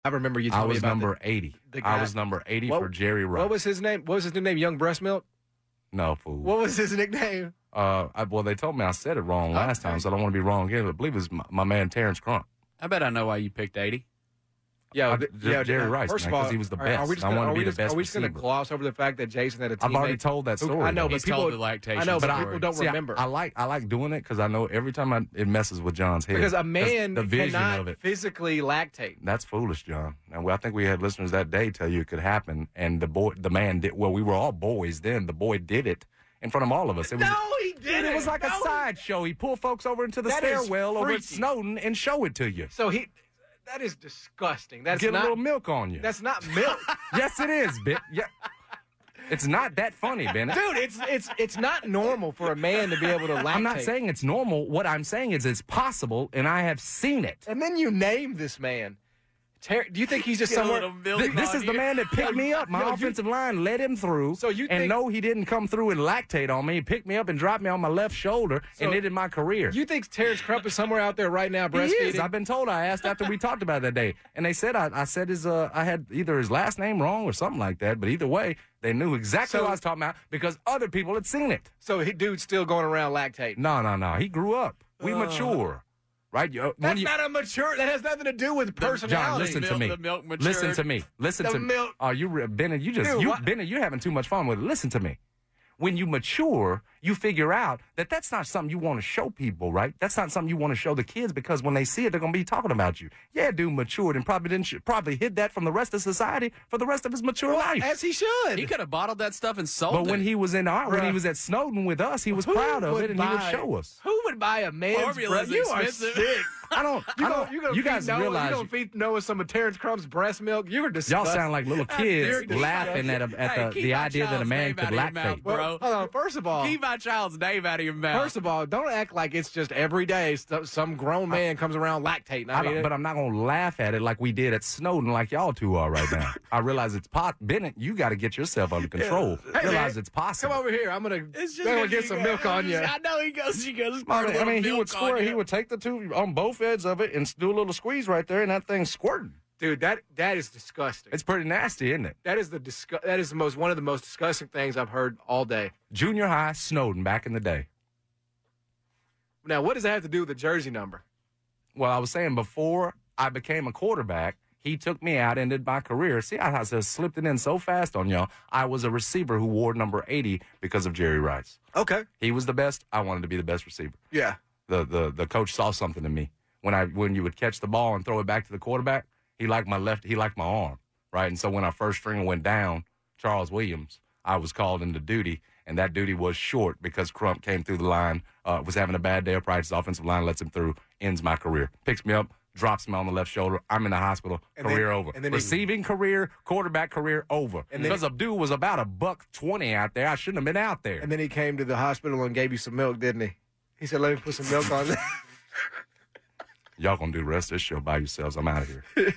I remember you telling me about number 80. I was number 80 for Jerry Rice. What was his name? What was his new name? Young Breast Milk? No, fool. What was his nickname? Well, they told me I said it wrong last time, so I don't want to be wrong again. I believe it was my man Terrence Crump. I bet I know why you picked 80. Jerry Rice, first of all, because he was the best. Are we just going to receiver. gloss over the fact that Jason had a teammate? I've already told that story. I know, but people told the lactation. I know, but story. people don't remember. I like doing it because I know every time it messes with John's head. Because a man the vision cannot of it. physically lactate. That's foolish, John. And I think we had listeners that day tell you it could happen, and the man did. Well, we were all boys then. The boy did it in front of all of us. He didn't. It was like a sideshow. He pulled folks over into the stairwell over at Snowden and show it to you. So that is disgusting. That's Get a little milk on you. That's not milk. Yes, it is, Yeah. It's not that funny, Bennett. Dude, it's not normal for a man to be able to lactate. I'm not saying it's normal. What I'm saying is it's possible, and I have seen it. And then you name this man. Do you think he's just somewhere? This is the man that picked me up. My offensive line led him through. So you and no, he didn't come through and lactate on me. He picked me up and dropped me on my left shoulder and ended my career. You think Terrence Crump is somewhere out there right now breastfeeding? He is. I've been told. I asked after we talked about it that day, and they said I said I had either his last name wrong or something like that. But either way, they knew exactly what I was talking about because other people had seen it. So dude's still going around lactating. No. He grew up. We mature. Right? That's not a mature. That has nothing to do with personality. John, listen to me. The milk matured. Listen to me. Listen to me. Oh, Bennett, Bennett, you're having too much fun with it. Listen to me. When you mature, you figure out that that's not something you want to show people, right? That's not something you want to show the kids because when they see it, they're going to be talking about you. Yeah, dude matured and probably hid that from the rest of society for the rest of his mature life. As he should. He could have bottled that stuff and sold it. But when he was when he was at Snowden with us, he was proud of it and he would show us. Who would buy a man's breast? You are sick. You guys realize you don't feed Noah some of Terrence Crump's breast milk. You were disgusting. Y'all sound like little kids laughing at the idea that a man could lactate. Bro. Hold on. First of all, keep my child's name out of your mouth. First of all, don't act like it's just every day some grown man comes around lactating. But I'm not going to laugh at it like we did at Snowden, like y'all two are right now. I realize it's Bennett, you got to get yourself under control. Hey, realize it's possible. Come over here. I'm going to get some milk on you. I know he goes. I mean, he would squirt. He would take the two on both ends of it and do a little squeeze right there, and that thing's squirting. Dude, that is disgusting. It's pretty nasty, isn't it? That is one of the most disgusting things I've heard all day. Junior high Snowden back in the day. Now, what does that have to do with the jersey number? Well, I was saying before I became a quarterback, he took me out, ended my career. See, I just slipped it in so fast on y'all. I was a receiver who wore number 80 because of Jerry Rice. Okay. He was the best. I wanted to be the best receiver. Yeah. The coach saw something in me. When you would catch the ball and throw it back to the quarterback, he liked my arm, right? And so when our first stringer went down, Charles Williams, I was called into duty, and that duty was short because Crump came through the line, was having a bad day of practice, offensive line lets him through, ends my career. Picks me up, drops me on the left shoulder. I'm in the hospital, career over. Receiving career, quarterback career over. And because Abdul was about $120 out there, I shouldn't have been out there. And then he came to the hospital and gave you some milk, didn't he? He said, let me put some milk on there. Y'all gonna do the rest of this show by yourselves. I'm out of here.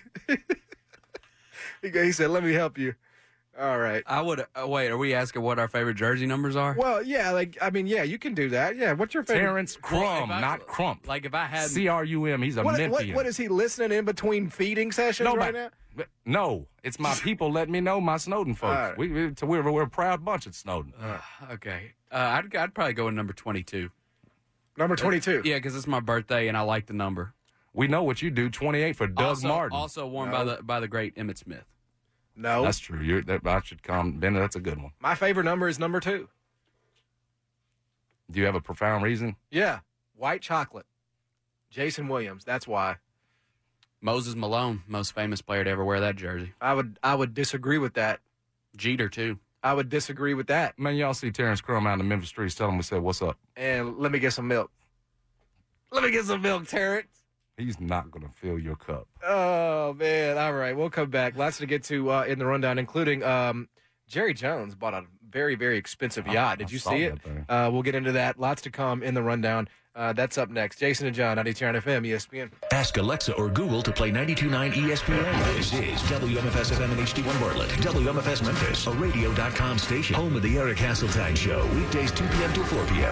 He said, let me help you. All right. I would wait. Are we asking what our favorite jersey numbers are? Well, yeah. You can do that. Yeah. What's your favorite? Terrence Crump, not Crump. Like if I had CRUM, he's a Memphian. What is he listening in between feeding sessions right now? No, it's my people letting me know, my Snowden folks. Right. We're a proud bunch at Snowden. Okay. I'd probably go with number 22. Number 22. Yeah, because it's my birthday and I like the number. We know what you do. 28 for Doug Martin. Also worn by the great Emmitt Smith. No, that's true. That should come. Bennett, that's a good one. My favorite number is number 2. Do you have a profound reason? Yeah, white chocolate. Jason Williams. That's why. Moses Malone, most famous player to ever wear that jersey. I would disagree with that. Jeter too. I would disagree with that. Man, y'all see Terrence Crump out in the Memphis streets. Tell him we said, "What's up?" And let me get some milk. Let me get some milk, Terrence. He's not going to fill your cup. Oh, man. All right. We'll come back. Lots to get to in the rundown, including Jerry Jones bought a very, very expensive yacht. Did you see it? We'll get into that. Lots to come in the rundown. That's up next. Jason and John, 92.9 FM, ESPN. Ask Alexa or Google to play 92.9 ESPN. This is WMFS FM and HD1 Bartlett. WMFS Memphis, a radio.com station. Home of the Eric Hasseltine Show. Weekdays 2 p.m. to 4 p.m.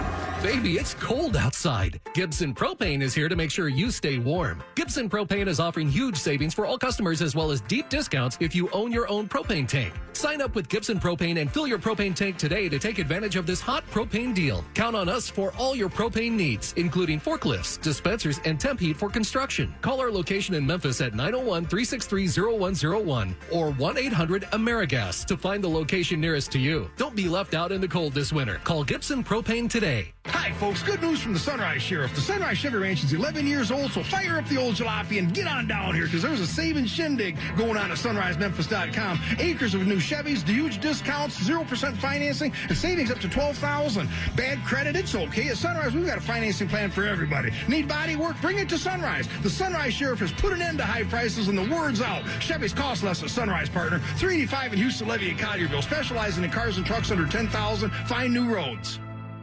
Baby, it's cold outside. Gibson Propane is here to make sure you stay warm. Gibson Propane is offering huge savings for all customers as well as deep discounts if you own your own propane tank. Sign up with Gibson Propane and fill your propane tank today to take advantage of this hot propane deal. Count on us for all your propane needs, including forklifts, dispensers, and temp heat for construction. Call our location in Memphis at 901-363-0101 or 1-800-AmeriGas to find the location nearest to you. Don't be left out in the cold this winter. Call Gibson Propane today. Hi, folks. Good news from the Sunrise Sheriff. The Sunrise Chevy Ranch is 11 years old, so fire up the old jalopy and get on down here because there's a saving shindig going on at sunrisememphis.com. Acres of new Chevys, huge discounts, 0% financing, and savings up to $12,000. Bad credit? It's okay. At Sunrise, we've got a financing plan for everybody. Need body work? Bring it to Sunrise. The Sunrise Sheriff has put an end to high prices, and the word's out. Chevys cost less at Sunrise, partner. 385 in Houston, Levy, and Collierville. Specializing in cars and trucks under $10,000. Find new roads.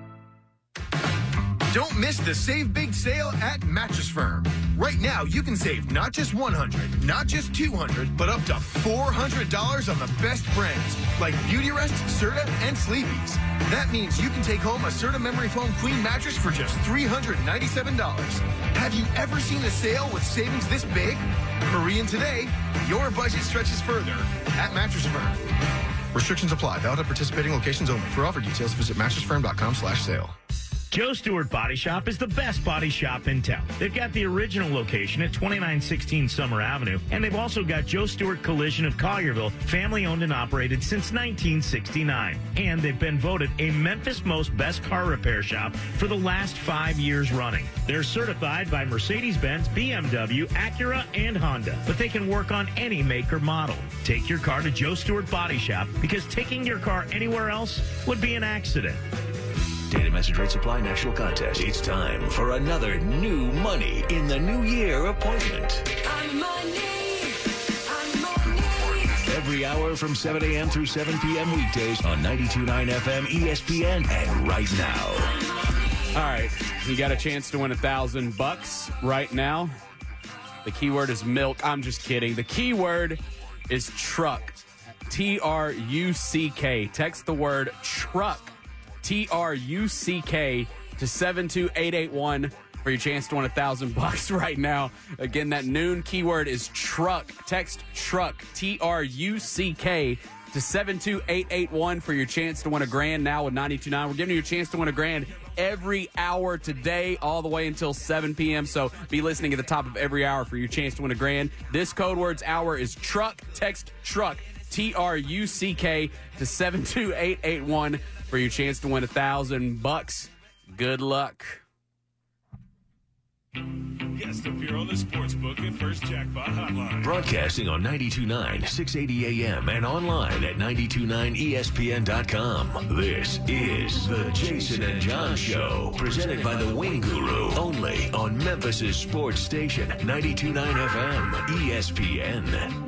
Don't miss the Save Big sale at Mattress Firm. Right now, you can save not just $100, not just $200, but up to $400 on the best brands like Beautyrest, Serta, and Sleepy's. That means you can take home a Serta Memory Foam Queen mattress for just $397. Have you ever seen a sale with savings this big? Hurry in today. Your budget stretches further at Mattress Firm. Restrictions apply. Valid at participating locations only. For offer details, visit mattressfirm.com/sale. Joe Stewart Body Shop is the best body shop in town. They've got the original location at 2916 Summer Avenue, and they've also got Joe Stewart Collision of Collierville, family owned and operated since 1969. And they've been voted a Memphis Most Best Car Repair Shop for the last 5 years running. They're certified by Mercedes-Benz, BMW, Acura, and Honda, but they can work on any make or model. Take your car to Joe Stewart Body Shop because taking your car anywhere else would be an accident. Data Message Rate Supply National Contest. It's time for another new money in the new year appointment. I'm money. Every hour from 7 a.m. through 7 p.m. weekdays on 92.9 FM ESPN and right now. All right, you got a chance to win $1,000 right now. The keyword is milk. I'm just kidding. The keyword is truck. Truck. Text the word truck. TRUCK to 72881 for your chance to win $1,000 right now. Again, that noon keyword is truck. Text truck, TRUCK to 72881 for your chance to win $1,000 now with 92.9. We're giving you a chance to win $1,000 every hour today, all the way until 7 p.m. So be listening at the top of every hour for your chance to win $1,000. This code words hour is truck. Text truck, TRUCK to 72881 for your chance to win $1,000. Good luck. Guest appear on the Sportsbook and First Jackpot Hotline. Broadcasting on 92.9, 680 AM and online at 929ESPN.com. This is the Jason and John Show, presented by the Wing Guru, only on Memphis' sports station, 92.9 FM, ESPN.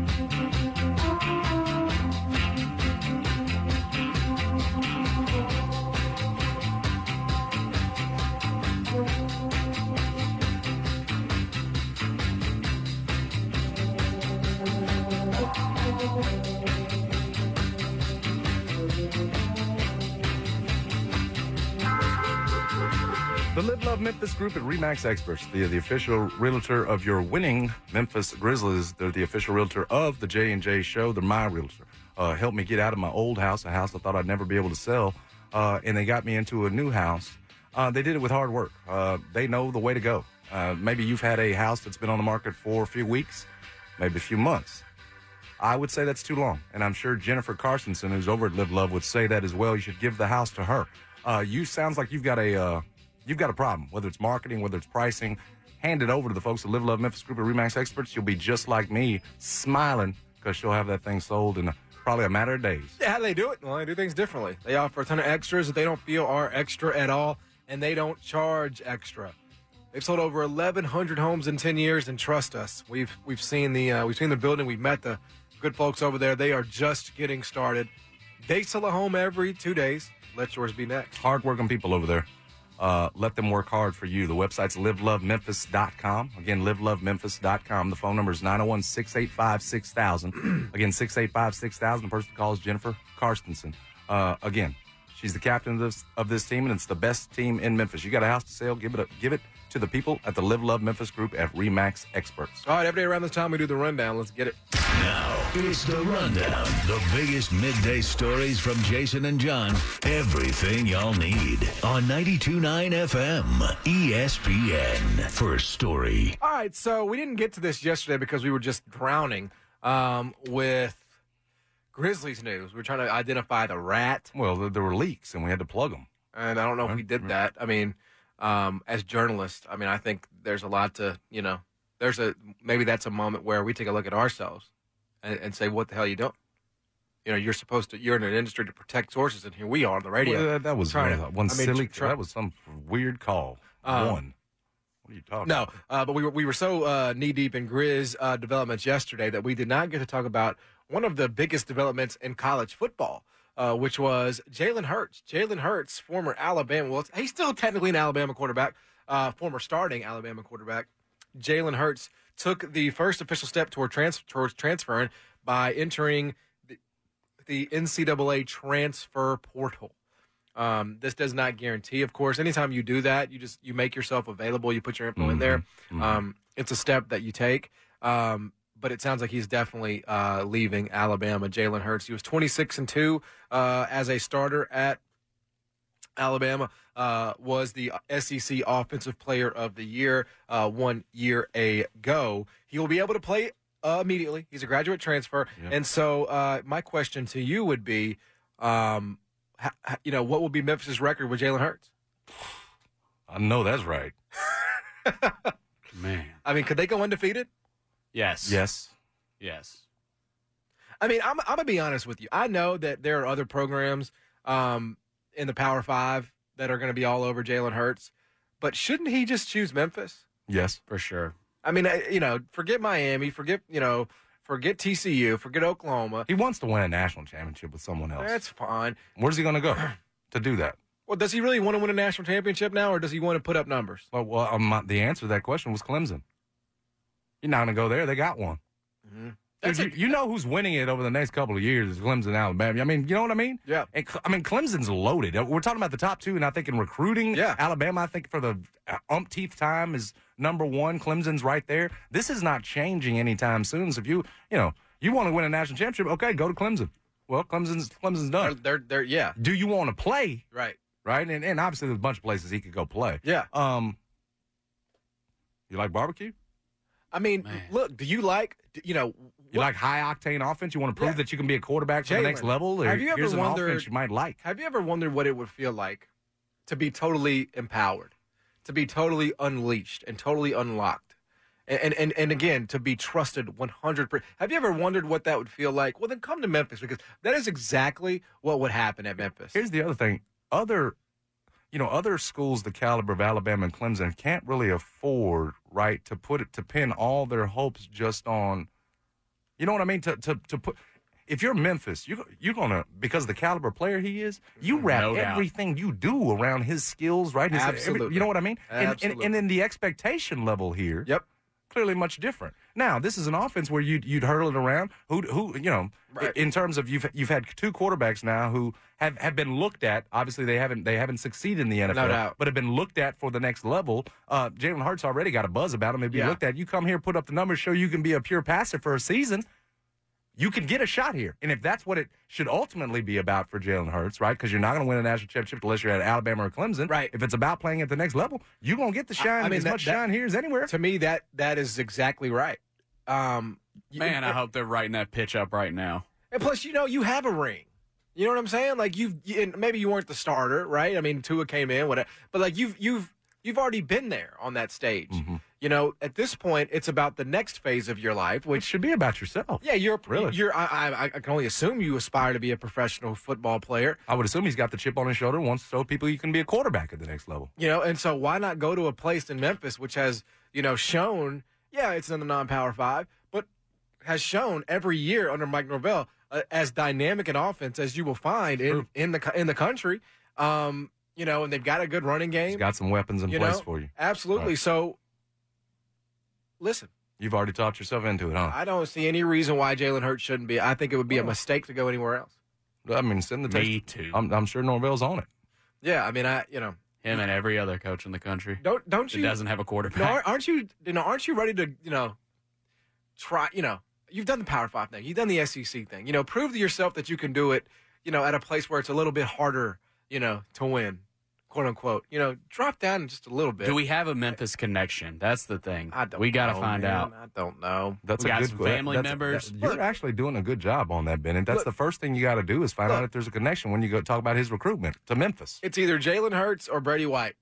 The Live Love Memphis Group at RE/MAX Experts, the official realtor of your winning Memphis Grizzlies. They're the official realtor of the J&J Show. They're my realtor. Helped me get out of my old house, a house I thought I'd never be able to sell, and they got me into a new house. They did it with hard work. They know the way to go. Maybe you've had a house that's been on the market for a few weeks, maybe a few months. I would say that's too long, and I'm sure Jennifer Carstensen, who's over at Live Love, would say that as well. You should give the house to her. Sounds like you've got a problem, whether it's marketing, whether it's pricing. Hand it over to the folks at Live Love Memphis Group at RE/MAX Experts. You'll be just like me, smiling, because she'll have that thing sold in probably a matter of days. Yeah, how do they do it? Well, they do things differently. They offer a ton of extras that they don't feel are extra at all, and they don't charge extra. They've sold over 1,100 homes in 10 years, and trust us, we've seen the building. We've met the good folks over there. They are just getting started. They sell a home every 2 days. Let yours be next. Hard-working people over there. Let them work hard for you. The website's livelovememphis.com. Again, livelovememphis.com. The phone number is 901-685-6000. Again, 685-6000. The person that calls Jennifer Carstensen. Again, She's the captain of this team, and it's the best team in Memphis. You got a house to sell? Give it to the people at the Live Love Memphis Group at RE/MAX Experts. All right, every day around this time we do the rundown. Let's get it. Now, it's the rundown. The biggest midday stories from Jason and John. Everything y'all need on 92.9 FM, ESPN. First story. All right, so we didn't get to this yesterday because we were just drowning with Grizzlies news. We were trying to identify the rat. Well, there were leaks, and we had to plug them. And I don't know if we did that. I mean, as journalists, I think there's a lot to, maybe that's a moment where we take a look at ourselves and say, what the hell are you doing? You're in an industry to protect sources, and here we are on the radio. Well, that was that was some weird call. What are you talking about? No, but we were so knee-deep in Grizz developments yesterday that we did not get to talk about one of the biggest developments in college football, which was Jalen Hurts. Jalen Hurts, former Alabama, well, he's still technically an Alabama quarterback, former starting Alabama quarterback. Jalen Hurts took the first official step towards transferring by entering the NCAA transfer portal. This does not guarantee, of course. Anytime you do that, you make yourself available. You put your info in there. It's a step that you take. But it sounds like he's definitely leaving Alabama. Jalen Hurts. He was 26-2 as a starter at Alabama. Was the SEC Offensive Player of the Year 1 year ago. He will be able to play immediately. He's a graduate transfer. Yep. And so my question to you would be, what will be Memphis' record with Jalen Hurts? I know that's right. Man. Could they go undefeated? Yes. I'm going to be honest with you. I know that there are other programs in the Power 5 that are going to be all over Jalen Hurts, but shouldn't he just choose Memphis? Yes, for sure. Forget Miami, forget TCU, forget Oklahoma. He wants to win a national championship with someone else. That's fine. Where's he going to go to do that? Well, does he really want to win a national championship now, or does he want to put up numbers? Well, the answer to that question was Clemson. You're not going to go there. They got one. Mm-hmm. Dude, you know who's winning it over the next couple of years is Clemson, Alabama. You know what I mean? Yeah. And, Clemson's loaded. We're talking about the top two, and I think in recruiting, Alabama, I think for the umpteenth time is number one. Clemson's right there. This is not changing anytime soon. So if you want to win a national championship, okay, go to Clemson. Well, Clemson's done. They're yeah. Do you want to play? Right. Right? And obviously there's a bunch of places he could go play. Yeah. You like barbecue? Look, do you like, you like high-octane offense? You want to prove that you can be a quarterback for the next level? Or have you ever here's an wondered, offense you might like. Have you ever wondered what it would feel like to be totally empowered, to be totally unleashed and totally unlocked, and again, to be trusted 100%? Have you ever wondered what that would feel like? Well, then come to Memphis, because that is exactly what would happen at Memphis. Here's the other thing. Other schools the caliber of Alabama and Clemson can't really afford, right, to pin all their hopes just on, you know what I mean? To put, if you're Memphis, you're gonna, because the caliber player he is, you wrap everything you do around his skills, right? Absolutely. You know what I mean? Absolutely. And then the expectation level here. Yep. Clearly much different. Now, this is an offense where you'd hurl it around. Who right. In terms of you've had two quarterbacks now who have been looked at. Obviously, they haven't succeeded in the NFL, no doubt, but have been looked at for the next level. Jalen Hurts already got a buzz about him. If you looked at, you come here, put up the numbers, show you can be a pure passer for a season. You can get a shot here. And if that's what it should ultimately be about for Jalen Hurts, right? Because you're not going to win a national championship unless you're at Alabama or Clemson. Right. If it's about playing at the next level, you're going to get the shine, as much shine here as anywhere. To me, that is exactly right. I hope they're writing that pitch up right now. And plus, you have a ring. You know what I'm saying? Like, and maybe you weren't the starter, right? Tua came in, whatever. But, like, you've already been there on that stage. Mm-hmm. At this point, it's about the next phase of your life, which should be about yourself. Yeah, really. I can only assume you aspire to be a professional football player. I would assume he's got the chip on his shoulder and wants to show people you can be a quarterback at the next level. And so why not go to a place in Memphis which has, shown, it's in the non-Power 5, but has shown every year under Mike Norvell as dynamic an offense as you will find in the country. And they've got a good running game. He's got some weapons in place for you. Absolutely. Right. So, listen. You've already talked yourself into it, huh? I don't see any reason why Jalen Hurts shouldn't be. I think it would be a mistake to go anywhere else. I mean, send the text. Me too. I'm sure Norvell's on it. Yeah, I mean, him and every other coach in the country. Don't you? That doesn't have a quarterback. No, aren't you? Aren't you ready to try? You've done the Power 5 thing. You've done the SEC thing. Prove to yourself that you can do it. At a place where it's a little bit harder. To win, quote unquote. Drop down just a little bit. Do we have a Memphis connection? That's the thing. We got to find out. I don't know. That's we got some family members. You're actually doing a good job on that, Bennett. That's the first thing you got to do is find out if there's a connection when you go talk about his recruitment to Memphis. It's either Jalen Hurts or Brady White.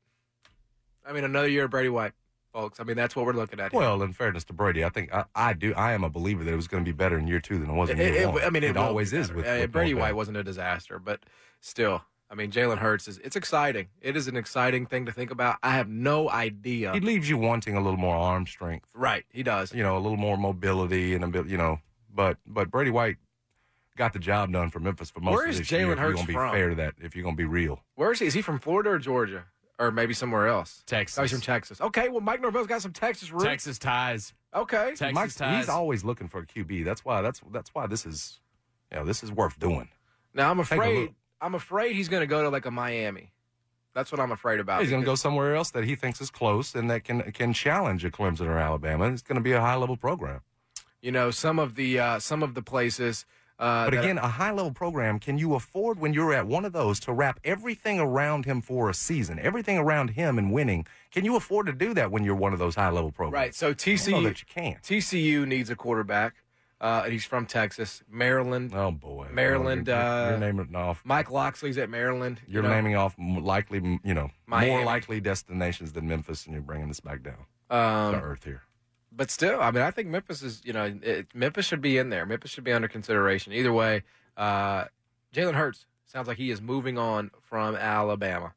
I mean, another year of Brady White, folks. I mean, that's what we're looking at here. Well, in fairness to Brady, I think I am a believer that it was going to be better in year 2 than it was in year 1. I mean, it always is with Brady White wasn't a disaster, but still. I mean, Jalen Hurts it's exciting. It is an exciting thing to think about. I have no idea. He leaves you wanting a little more arm strength. Right, he does. A little more mobility and a bit, but Brady White got the job done for Memphis for most of this year. Where is Jalen Hurts from? If you're going to be fair to that, if you're going to be real. Where is he? Is he from Florida or Georgia? Or maybe somewhere else? Texas. Oh, he's from Texas. Okay, well, Mike Norvell's got some Texas roots. Texas ties. Okay. Texas ties. He's always looking for a QB. That's why this is, this is worth doing. Now, I'm afraid he's going to go to like a Miami. That's what I'm afraid about. He's going to go somewhere else that he thinks is close and that can challenge a Clemson or Alabama. It's going to be a high-level program. Some of the places. But again, a high-level program, can you afford when you're at one of those to wrap everything around him for a season, everything around him and winning? Can you afford to do that when you're one of those high-level programs? Right, so TCU, I know that you can't. TCU needs a quarterback. He's from Texas. Maryland. Oh, boy. Maryland. You're naming off. Mike Loxley's at Maryland. You're naming off likely, Miami. more likely destinations than Memphis, and you're bringing this back down to earth here. But still, I mean, I think Memphis is, Memphis should be in there. Memphis should be under consideration. Either way, Jalen Hurts sounds like he is moving on from Alabama.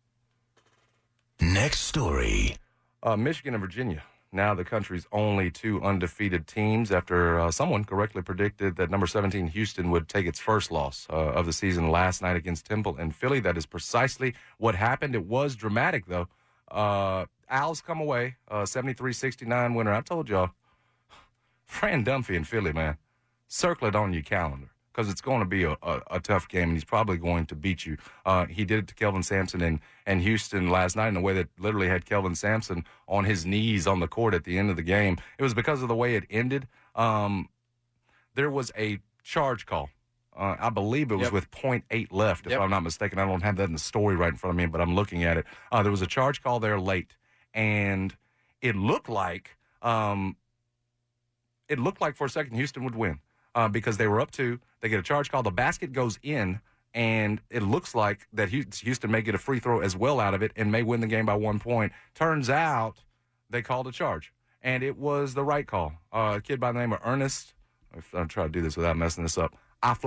Next story. Michigan and Virginia, now the country's only 2 undefeated teams after someone correctly predicted that number 17 Houston would take its first loss of the season last night against Temple and Philly. That is precisely what happened. It was dramatic, though. Owls come away, 73-69 winner. I told y'all, Fran Dunphy in Philly, man, circle it on your calendar because it's going to be a tough game, and he's probably going to beat you. He did it to Kelvin Sampson and Houston last night in a way that literally had Kelvin Sampson on his knees on the court at the end of the game. It was because of the way it ended. There was a charge call. I believe it was with 0.8 left, if I'm not mistaken. I don't have that in the story right in front of me, but I'm looking at it. There was a charge call there late, and it looked like for a second Houston would win because they were up 2. They get a charge call. The basket goes in, and it looks like that Houston may get a free throw as well out of it and may win the game by 1 point. Turns out they called a charge, and it was the right call. A kid by the name of Ernest. I'm trying to do this without messing this up.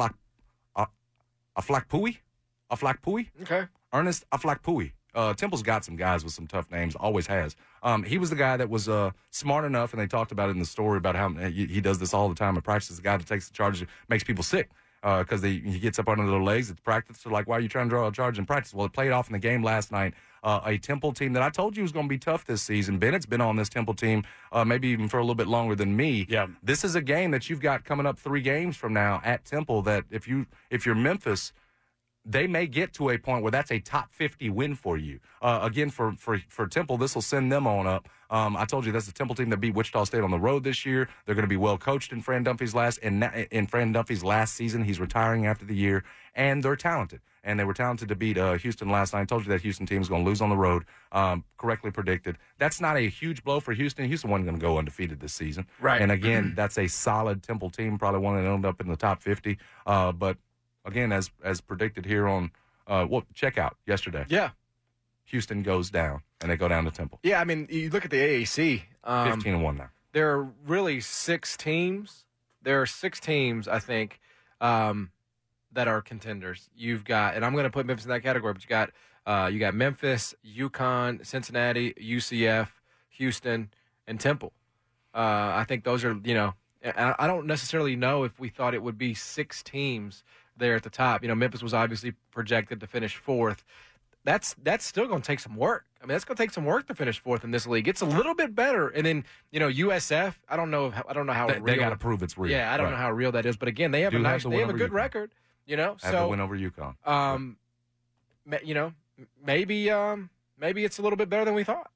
Aflakpui? Okay. Ernest Aflakpui. Temple's got some guys with some tough names, always has. He was the guy that was smart enough, and they talked about it in the story about how he does this all the time at practice. The guy that takes the charge makes people sick because he gets up under their legs at practice. They're like, why are you trying to draw a charge in practice? Well, it played off in the game last night. A Temple team that I told you was going to be tough this season. Bennett's been on this Temple team maybe even for a little bit longer than me. Yeah. This is a game that you've got coming up 3 games from now at Temple that if you're Memphis, they may get to a point where that's a top 50 win for you. Again, for Temple, this will send them on up. I told you that's the Temple team that beat Wichita State on the road this year. They're going to be well coached in Fran Dunphy's last season. He's retiring after the year, and they're talented. And they were talented to beat Houston last night. I told you that Houston team is going to lose on the road. Correctly predicted. That's not a huge blow for Houston. Houston wasn't going to go undefeated this season. Right. And again, that's a solid Temple team, probably one that ended up in the top 50. But again, as predicted here on checkout yesterday. Yeah. Houston goes down, and they go down to Temple. Yeah, I mean, you look at the AAC. 15-1 now. There are really 6 teams. There are 6 teams, I think, that are contenders. You've got, and I'm going to put Memphis in that category, but you got Memphis, UConn, Cincinnati, UCF, Houston, and Temple. I think those are, I don't necessarily know if we thought it would be 6 teams there at the top. Memphis was obviously projected to finish 4th. That's still going to take some work. I mean, that's going to take some work to finish 4th in this league. It's a little bit better, and then USF. I don't know how they real. got to prove it's real. Yeah, I don't know how real that is. But again, they have a good record. You know, After the win over UConn. You know, maybe it's a little bit better than we thought.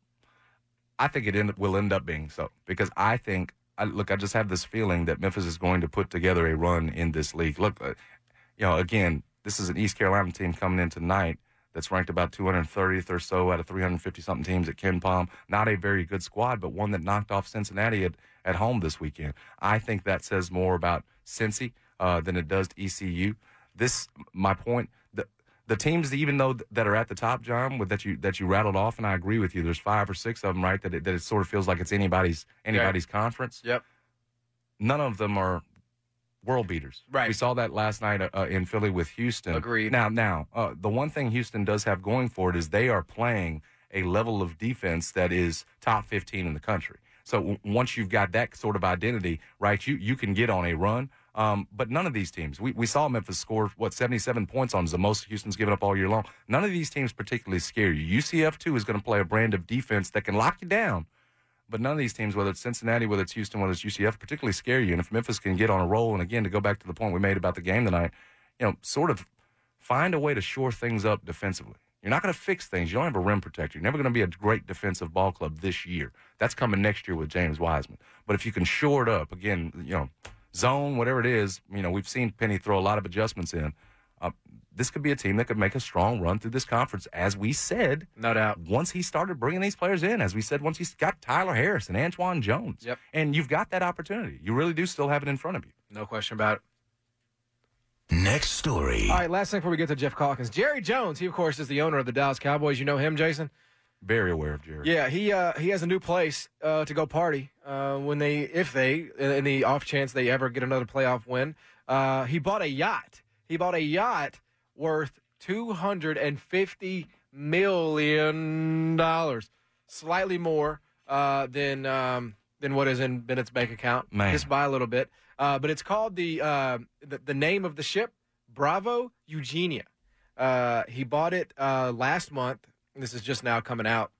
I think it will end up being so because I think, I just have this feeling that Memphis is going to put together a run in this league. Look, again, this is an East Carolina team coming in tonight that's ranked about 230th or so out of 350-something teams at Ken Palm. Not a very good squad, but one that knocked off Cincinnati at home this weekend. I think that says more about Cincy than it does to ECU. My point, the teams, even though that are at the top, John, that you rattled off, and I agree with you. There's 5 or 6 of them, right? That it sort of feels like it's anybody's conference. Yep. None of them are world beaters. Right. We saw that last night in Philly with Houston. Agreed. Now, the one thing Houston does have going for it is they are playing a level of defense that is top 15 in the country. So once you've got that sort of identity, right, you can get on a run. But none of these teams, we saw Memphis score, 77 points on is the most Houston's given up all year long. None of these teams particularly scare you. UCF, too, is going to play a brand of defense that can lock you down. But none of these teams, whether it's Cincinnati, whether it's Houston, whether it's UCF, particularly scare you. And if Memphis can get on a roll, and again, to go back to the point we made about the game tonight, sort of find a way to shore things up defensively. You're not going to fix things. You don't have a rim protector. You're never going to be a great defensive ball club this year. That's coming next year with James Wiseman. But if you can shore it up, again, zone, whatever it is, we've seen Penny throw a lot of adjustments in. This could be a team that could make a strong run through this conference, as we said. No doubt. Once he started bringing these players in, as we said, once he's got Tyler Harris and Antoine Jones. Yep. And you've got that opportunity. You really do still have it in front of you. No question about it. Next story. All right, last thing before we get to Jeff Calkins. Jerry Jones, he, of course, is the owner of the Dallas Cowboys. You know him, Jason? Very aware of Jerry. Yeah, he has a new place to go party if they, in the off chance they ever get another playoff win. He bought a yacht. He bought a yacht worth $250 million, slightly more than what is in Bennett's bank account. Man. Just by a little bit. But it's called the name of the ship, Bravo Eugenia. He bought it last month. This is just now coming out.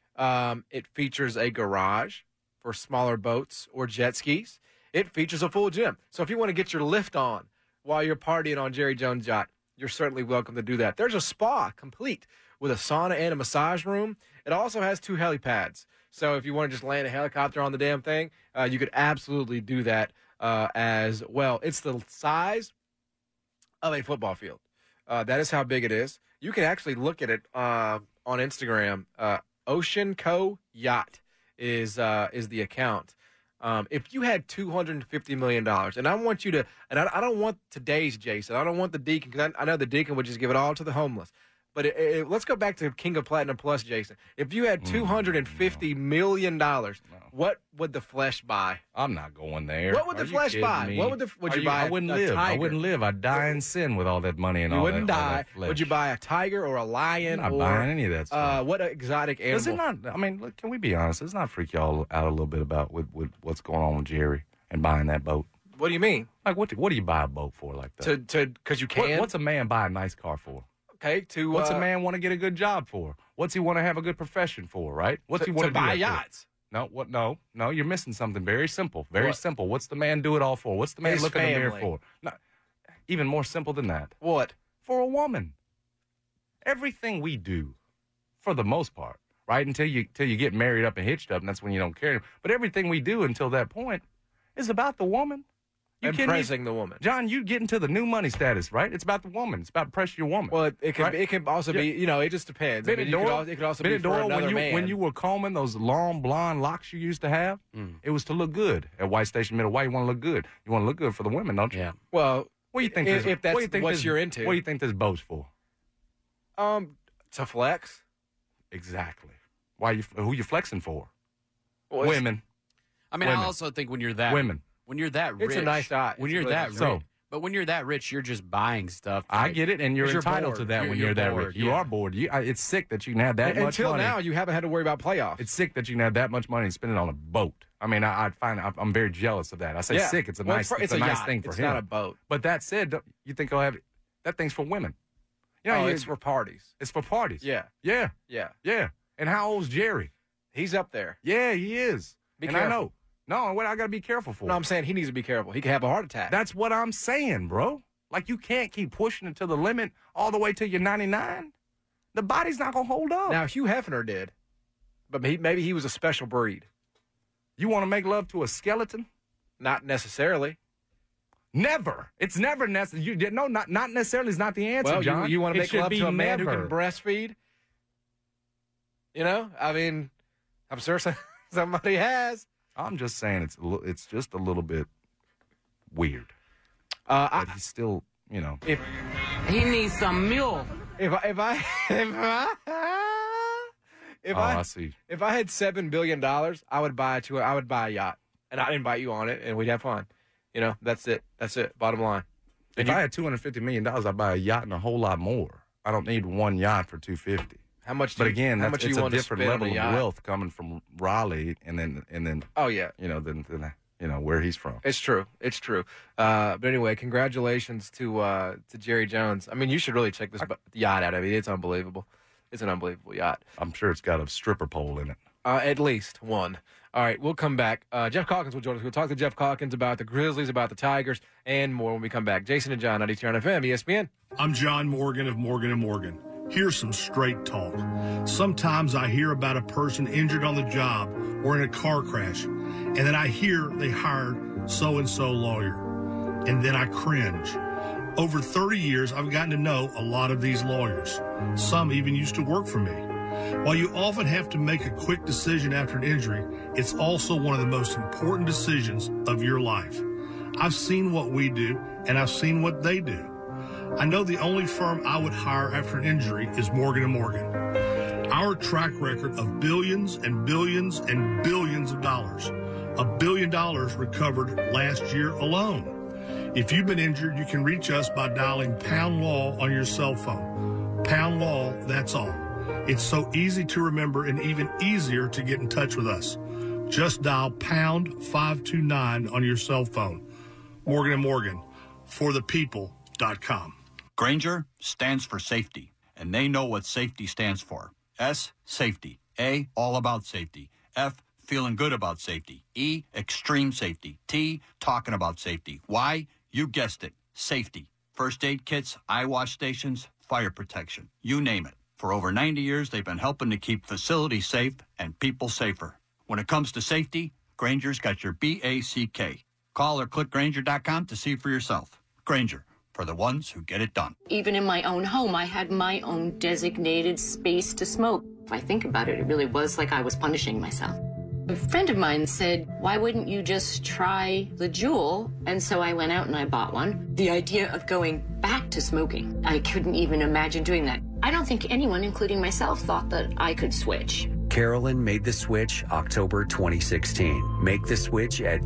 It features a garage for smaller boats or jet skis. It features a full gym. So if you want to get your lift on while you're partying on Jerry Jones' yacht, you're certainly welcome to do that. There's a spa complete with a sauna and a massage room. It also has 2 helipads. So if you want to just land a helicopter on the damn thing, you could absolutely do that as well. It's the size of a football field. That is how big it is. You can actually look at it on Instagram. Ocean Co Yacht is the account. If you had $250 million, and I want you to, and I don't want today's Jason, I don't want the Deacon, because I know the Deacon would just give it all to the homeless. But let's go back to King of Platinum Plus, Jason. If you had $250 million, what would the flesh buy? I'm not going there. What would the flesh buy? Me? What would you buy? I wouldn't live. Tiger? I wouldn't live. I'd die in sin with all that money and you all wouldn't that. die. All that flesh. Would you buy a tiger or a lion? I'm not buying any of that stuff. What exotic animal? Does it not? I mean, look, can we be honest? Does it not freak y'all out a little bit about with what's going on with Jerry and buying that boat? What do you mean? Like, what do you buy a boat for like that? Because you can. What's a man buy a nice car for? Okay, what's a man want to get a good job for? What's he want to have a good profession for, right? What's he want to buy yachts? No, no, you're missing something very simple. Very simple. What's the man do it all for? What's the man look in the mirror for? No, even more simple than that. What? For a woman. Everything we do, for the most part, right? Until you get married up and hitched up, and that's when you don't care. But everything we do until that point is about the woman. Impressing the woman. John, you get into the new money status, right? It's about the woman. It's about pressing your woman. Well, it can right? it can also be, it just depends. It could also be for another man. When you were combing those long blonde locks you used to have, it was to look good at White Station Middle. Why you want to look good? You want to look good for the women, don't you? Yeah. Well, what do you think? If that's what you're into. What do you think this boat's for? To flex. Exactly. Who you flexing for? Well, women. I mean, I also think when you're that women. When you're that rich, it's a nice yacht. When you're that rich, but when you're that rich, you're just buying stuff. I get it, and you're entitled to that when you're that rich. You are bored. It's sick that you can have that much money. Until now, you haven't had to worry about playoffs. It's sick that you can have that much money and spend it on a boat. I mean, I'm very jealous of that. I say sick. It's a nice thing for him. It's not a boat. But that said, you think he'll have it? That thing's for women. It's for parties. It's for parties. Yeah. Yeah. Yeah. Yeah. And how old's Jerry? He's up there. Yeah, he is. Be careful. I know. No, what I got to be careful for. No, I'm saying he needs to be careful. He could have a heart attack. That's what I'm saying, bro. Like, you can't keep pushing it to the limit all the way till you're 99. The body's not going to hold up. Now, Hugh Hefner did, but maybe he was a special breed. You want to make love to a skeleton? Not necessarily. Never. It's never necessary. No, not necessarily is not the answer, Well, John. you want to make love to a man who never. can breastfeed? You know? I mean, I'm sure somebody has. I'm just saying it's just a little bit weird. But he's still, you know. He needs some milk. I see. If I had $7 billion, I would buy a yacht, and I'd invite you on it, and we'd have fun. You know, that's it. Bottom line. If I had $250 million, I'd buy a yacht and a whole lot more. I don't need one yacht for $250. How much? But again, it's a different level of yacht? wealth coming from Raleigh, and then. Oh yeah. You know, then where he's from. It's true. But anyway, congratulations to Jerry Jones. I mean, you should really check this yacht out. I mean, it's unbelievable. It's an unbelievable yacht. I'm sure it's got a stripper pole in it. At least one. All right, we'll come back. Jeff Calkins will join us. We'll talk to Jeff Calkins about the Grizzlies, about the Tigers, and more when we come back. Jason and John, 92 FM, ESPN. I'm John Morgan of Morgan & Morgan. Here's some straight talk. Sometimes I hear about a person injured on the job or in a car crash, and then I hear they hired so-and-so lawyer, and then I cringe. Over 30 years, I've gotten to know a lot of these lawyers. Some even used to work for me. While you often have to make a quick decision after an injury, it's also one of the most important decisions of your life. I've seen what we do, and I've seen what they do. I know the only firm I would hire after an injury is Morgan & Morgan. Our track record of billions and billions and billions of dollars. $1 billion recovered last year alone. If you've been injured, you can reach us by dialing Pound Law on your cell phone. Pound Law, that's all. It's so easy to remember and even easier to get in touch with us. Just dial pound 529 on your cell phone. Morgan & Morgan, forthepeople.com. Grainger stands for safety, and they know what safety stands for. S, safety. A, all about safety. F, feeling good about safety. E, extreme safety. T, talking about safety. Y, you guessed it, safety. First aid kits, eye wash stations, fire protection. You name it. For over 90 years, they've been helping to keep facilities safe and people safer. When it comes to safety, Grainger's got your BACK. Call or click Grainger.com to see for yourself. Grainger, for the ones who get it done. Even in my own home, I had my own designated space to smoke. If I think about it, it really was like I was punishing myself. A friend of mine said, why wouldn't you just try the Juul? And so I went out and I bought one. The idea of going back to smoking, I couldn't even imagine doing that. I don't think anyone, including myself, thought that I could switch. Carolyn made the switch October 2016. Make the switch at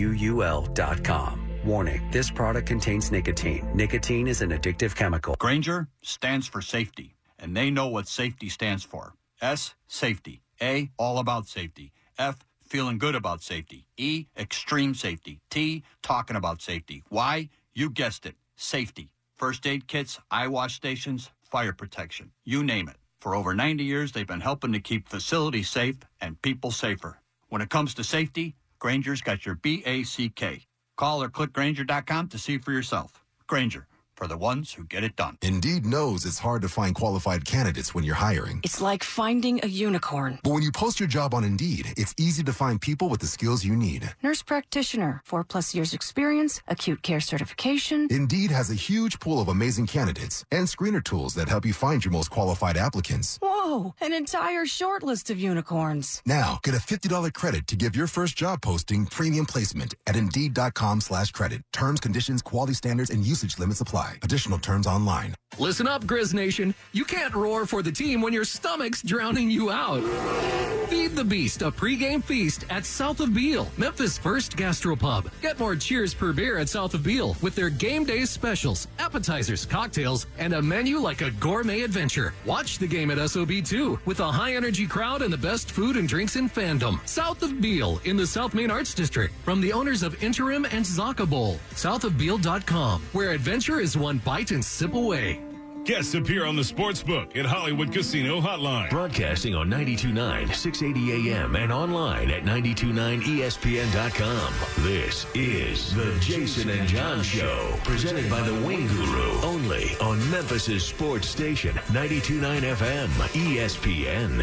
JUUL.com. Warning, this product contains nicotine. Nicotine is an addictive chemical. Grainger stands for safety, and they know what safety stands for. S, safety. A, all about safety. F, feeling good about safety. E, extreme safety. T, talking about safety. Y, you guessed it, safety. First aid kits, eye wash stations, fire protection. You name it. For over 90 years, they've been helping to keep facilities safe and people safer. When it comes to safety, Grainger's got your BACK. Call or click Grainger.com to see for yourself. Grainger, for the ones who get it done. Indeed knows it's hard to find qualified candidates when you're hiring. It's like finding a unicorn. But when you post your job on Indeed, it's easy to find people with the skills you need. Nurse practitioner, 4+ years experience, acute care certification. Indeed has a huge pool of amazing candidates and screener tools that help you find your most qualified applicants. Whoa, an entire short list of unicorns. Now, get a $50 credit to give your first job posting premium placement at Indeed.com/credit. Terms, conditions, quality standards, and usage limits apply. Additional terms online. Listen up, Grizz Nation. You can't roar for the team when your stomach's drowning you out. Feed the Beast, a pregame feast at South of Beale, Memphis' first gastropub. Get more cheers per beer at South of Beale with their game day specials, appetizers, cocktails, and a menu like a gourmet adventure. Watch the game at SOB2 with a high-energy crowd and the best food and drinks in fandom. South of Beale in the South Main Arts District from the owners of Interim and Zaka Bowl. SouthofBeale.com, where adventure is one bite and sip away. Guests appear on the Sportsbook at Hollywood Casino Hotline. Broadcasting on 92.9, 680 AM and online at 929ESPN.com. This is the Jason and John Show, presented by the Wing Guru, only on Memphis' sports station, 92.9 FM, ESPN.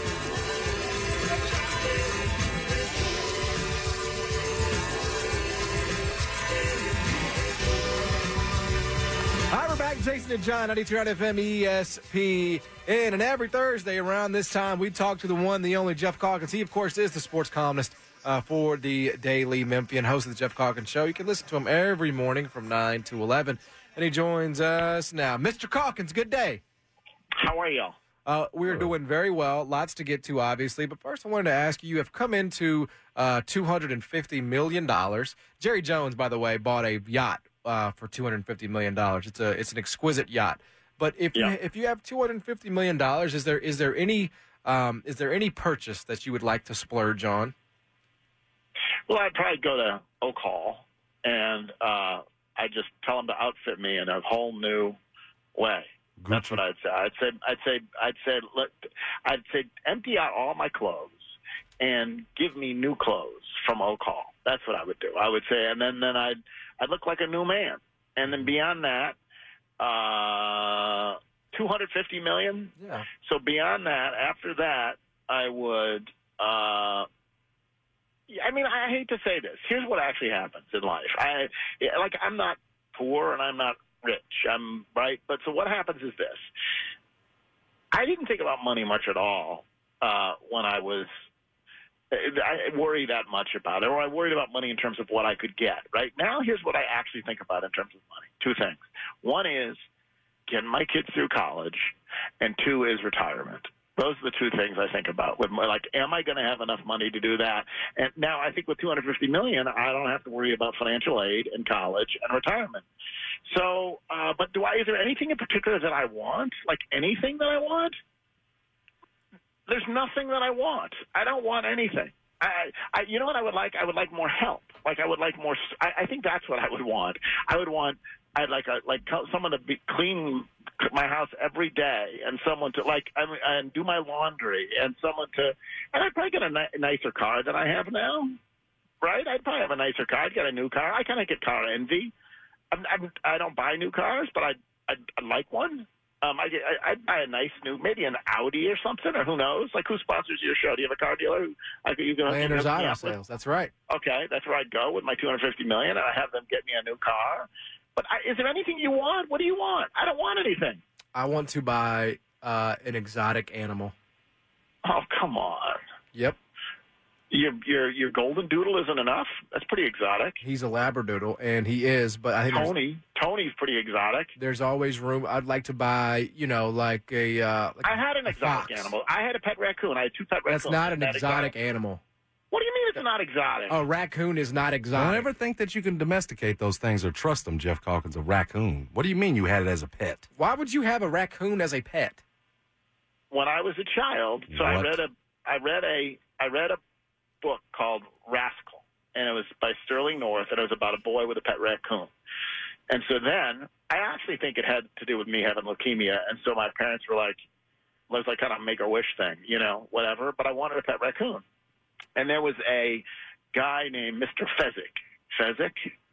Hi, we're back. Jason and John, 92.9 FM, ESPN. And every Thursday around this time, we talk to the one, the only Jeff Calkins. He, of course, is the sports columnist for the Daily Memphian, host of the Jeff Calkins Show. You can listen to him every morning from 9 to 11. And he joins us now. Mr. Calkins, good day. How are y'all? We're doing very well. Lots to get to, obviously. But first, I wanted to ask you, you have come into $250 million. Jerry Jones, by the way, bought a yacht for $250 million. It's an exquisite yacht. But if you have $250 million, is there any purchase that you would like to splurge on? Well, I'd probably go to Oak Hall, and I'd just tell them to outfit me in a whole new way. Gucci. That's what I'd say. I'd say empty out all my clothes and give me new clothes from Oak Hall. That's what I would do. I would say, and then I'd look like a new man. And then beyond that, $250 million. Yeah. So beyond that, after that, I would. I hate to say this. Here's what actually happens in life. I'm not poor and I'm not rich. I'm right. But so what happens is this. I didn't think about money much at all when I worry that much about it, or I worried about money in terms of what I could get. Right now, here's what I actually think about in terms of money. Two things. One is getting my kids through college, and two is retirement. Those are the two things I think about. Am I going to have enough money to do that? And now I think with $250 million, I don't have to worry about financial aid and college and retirement. So, but is there anything in particular that I want? Like anything that I want? There's nothing that I want. I don't want anything. You know what I would like? I would like more help. I would like more. I think that's what I would want. I'd like someone to clean my house every day, and someone to and do my laundry, and I'd probably get a nicer car than I have now, right? I'd probably have a nicer car. I'd get a new car. I kind of get car envy. I don't buy new cars, but I'd like one. I'd buy a nice new, maybe an Audi or something, or who knows? Like, who sponsors your show? Do you have a car dealer? Landers Auto Sales. That's right. Okay, that's where I'd go with my $250 million, and I have them get me a new car. But is there anything you want? What do you want? I don't want anything. I want to buy an exotic animal. Oh, come on. Yep. Your golden doodle isn't enough? That's pretty exotic. He's a Labradoodle, and he is, but I think Tony's pretty exotic. There's always room. I'd like to buy, I had an exotic animal. I had a pet raccoon. I had two pet raccoons. That's not an exotic animal. What do you mean it's not exotic? A raccoon is not exotic. Don't ever think that you can domesticate those things or trust them, Jeff Calkins, a raccoon. What do you mean you had it as a pet? Why would you have a raccoon as a pet? When I was a child, so I read a book called Rascal, and it was by Sterling North, and it was about a boy with a pet raccoon. And so then I actually think it had to do with me having leukemia, and so my parents were like, it was like kind of make-a-wish thing, whatever, but I wanted a pet raccoon. And there was a guy named Mr. Fezzik,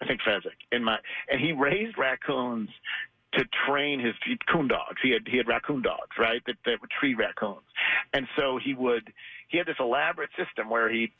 and he raised raccoons to train his coon dogs. He had raccoon dogs, right? That were tree raccoons. And so he had this elaborate system where he'd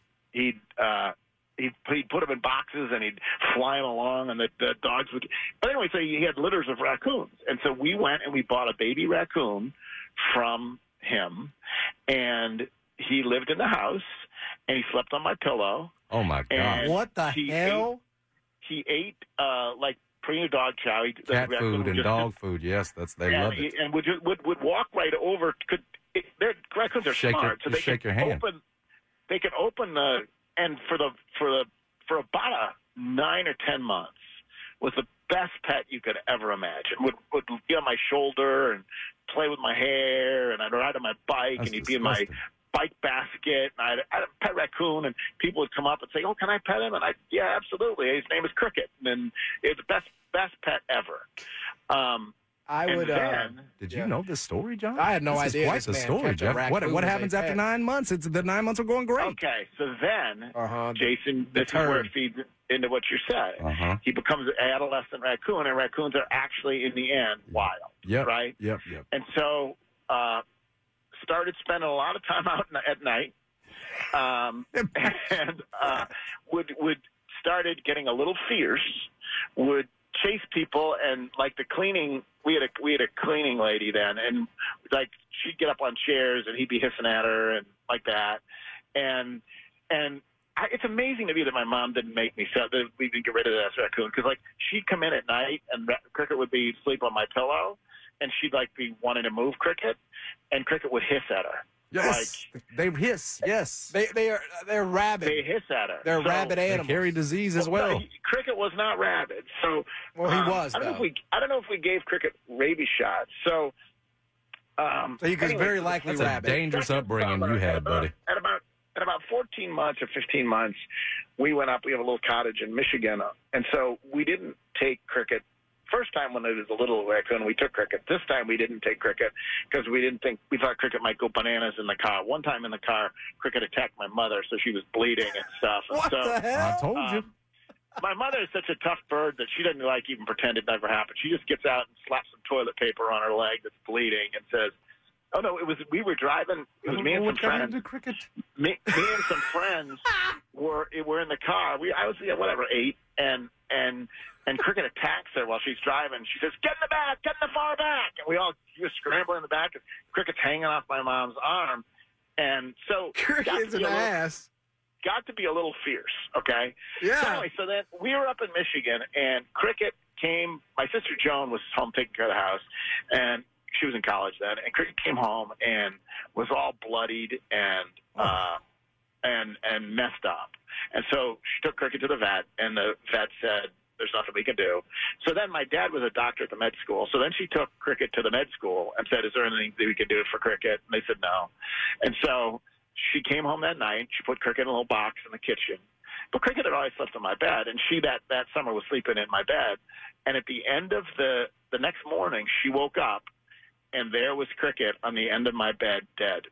put them in boxes and he'd fly them along, and the dogs would. But anyway, so he had litters of raccoons, and so we went and we bought a baby raccoon from him, and he lived in the house, and he slept on my pillow. Oh my God! What the hell? He ate premium dog chow. Cat food and dog food. Yes, they love it. And would walk right over. Raccoons are smart, so they shake your hand. They can open the and for about 9 or 10 months was the best pet you could ever imagine. Would be on my shoulder and play with my hair, and I'd ride on my bike, and he'd be in my bike basket, and I had a pet raccoon, and people would come up and say, "Oh, can I pet him?" And yeah, absolutely. His name is Cricket, and it's the best pet ever. I would. Did you know this story, John? I had no This idea. Is quite This the man story, kept a Jeff. raccoon What in happens a after pen. 9 months? The 9 months are going great. Okay, so then, Jason, this is where it feeds into what you said. He becomes an adolescent raccoon, and raccoons are actually, in the end, wild. Yep. Right? Yep. And so, started spending a lot of time out at night, and would started getting a little fierce. Would chase people, and like the cleaning, we had a cleaning lady then, and like she'd get up on chairs and he'd be hissing at her and like that, and it's amazing to me that my mom didn't make me so that we didn't get rid of that raccoon, because like she'd come in at night and Cricket would be asleep on my pillow, and she'd like be wanting to move Cricket, and Cricket would hiss at her. Yes, they hiss. Yes, they're rabid. They hiss at her. They're rabid animals. They carry disease as well. Cricket was not rabid, so he was. I don't know if we gave Cricket rabies shots. So he was very likely That's rabid. a dangerous upbringing you had, buddy. At about 14 months or 15 months, we went up. We have a little cottage in Michigan, and so we didn't take Cricket. First time when it was a little raccoon, we took Cricket. This time we didn't take Cricket because we thought Cricket might go bananas in the car. One time in the car, Cricket attacked my mother, so she was bleeding and stuff. What the hell? I told you. My mother is such a tough bird that she doesn't like even pretend it never happened. She just gets out and slaps some toilet paper on her leg that's bleeding and says, "Oh no, we were driving. It was me and some friends. Me and some friends were in the car. I was 8, and Cricket attacks her while she's driving. She says, 'Get in the back, get in the far back.' And we all scramble in the back. And Cricket's hanging off my mom's arm, and so Cricket's an ass. Got to be a little fierce, okay? Yeah. So anyway, so then we were up in Michigan, and Cricket came. My sister Joan was home taking care of the house, and she was in college then. And Cricket came home and was all bloodied and messed up. And so she took Cricket to the vet, and the vet said, "There's nothing we can do." So then my dad was a doctor at the med school. So then she took Cricket to the med school and said, "Is there anything that we can do for Cricket?" And they said no. And so she came home that night. She put Cricket in a little box in the kitchen. But Cricket had always slept in my bed, and she that summer was sleeping in my bed. And at the end of the next morning, she woke up, and there was Cricket on the end of my bed, dead.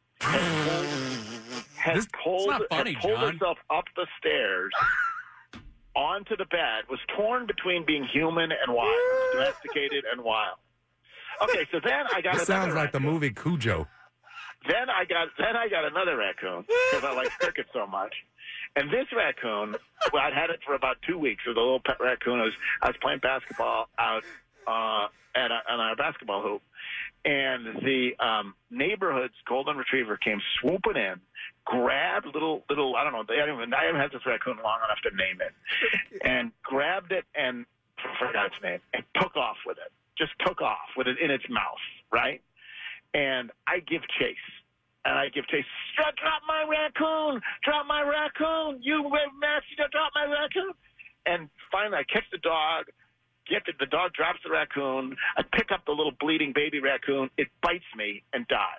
Had pulled herself up the stairs onto the bed, was torn between being human and wild, domesticated and wild. Okay, so then I got. This sounds like the movie Cujo. Then I got another raccoon because I like Cricket so much. And this raccoon, I'd had it for about 2 weeks. It was a little pet raccoon. I was playing basketball out on our basketball hoop, and the neighborhood's golden retriever came swooping in, grabbed little I don't know. I haven't had this raccoon long enough to name it, and grabbed it and forgot its name and took off with it. Just took off with it in its mouth, right? And I give chase. And I give chase. Drop my raccoon! Drop my raccoon! You nasty! Drop my raccoon! And finally, I catch the dog. The dog drops the raccoon. I pick up the little bleeding baby raccoon. It bites me and dies.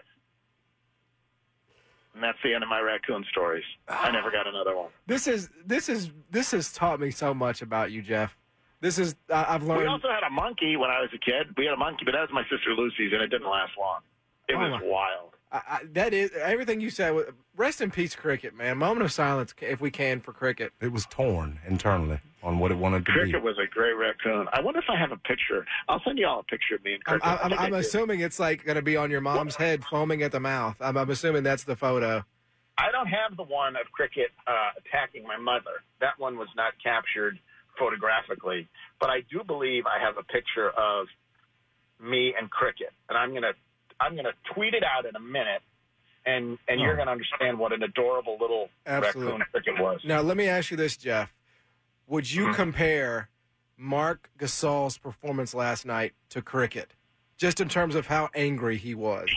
And that's the end of my raccoon stories. I never got another one. This has taught me so much about you, Jeff. I've learned. We also had a monkey when I was a kid. We had a monkey, but that was my sister Lucy's, and it didn't last long. It was wild. That is everything you said. Rest in peace, Cricket, man. Moment of silence, if we can, for Cricket. It was torn internally on what it wanted to be. Cricket was a great raccoon. I wonder if I have a picture. I'll send you all a picture of me and Cricket. I'm assuming it's like going to be on your mom's head, foaming at the mouth. I'm assuming that's the photo. I don't have the one of Cricket attacking my mother. That one was not captured photographically, but I do believe I have a picture of me and Cricket, and I'm gonna tweet it out in a minute, and you're gonna understand what an adorable little raccoon Cricket was. Now let me ask you this, Jeff: would you compare Marc Gasol's performance last night to Cricket, just in terms of how angry he was?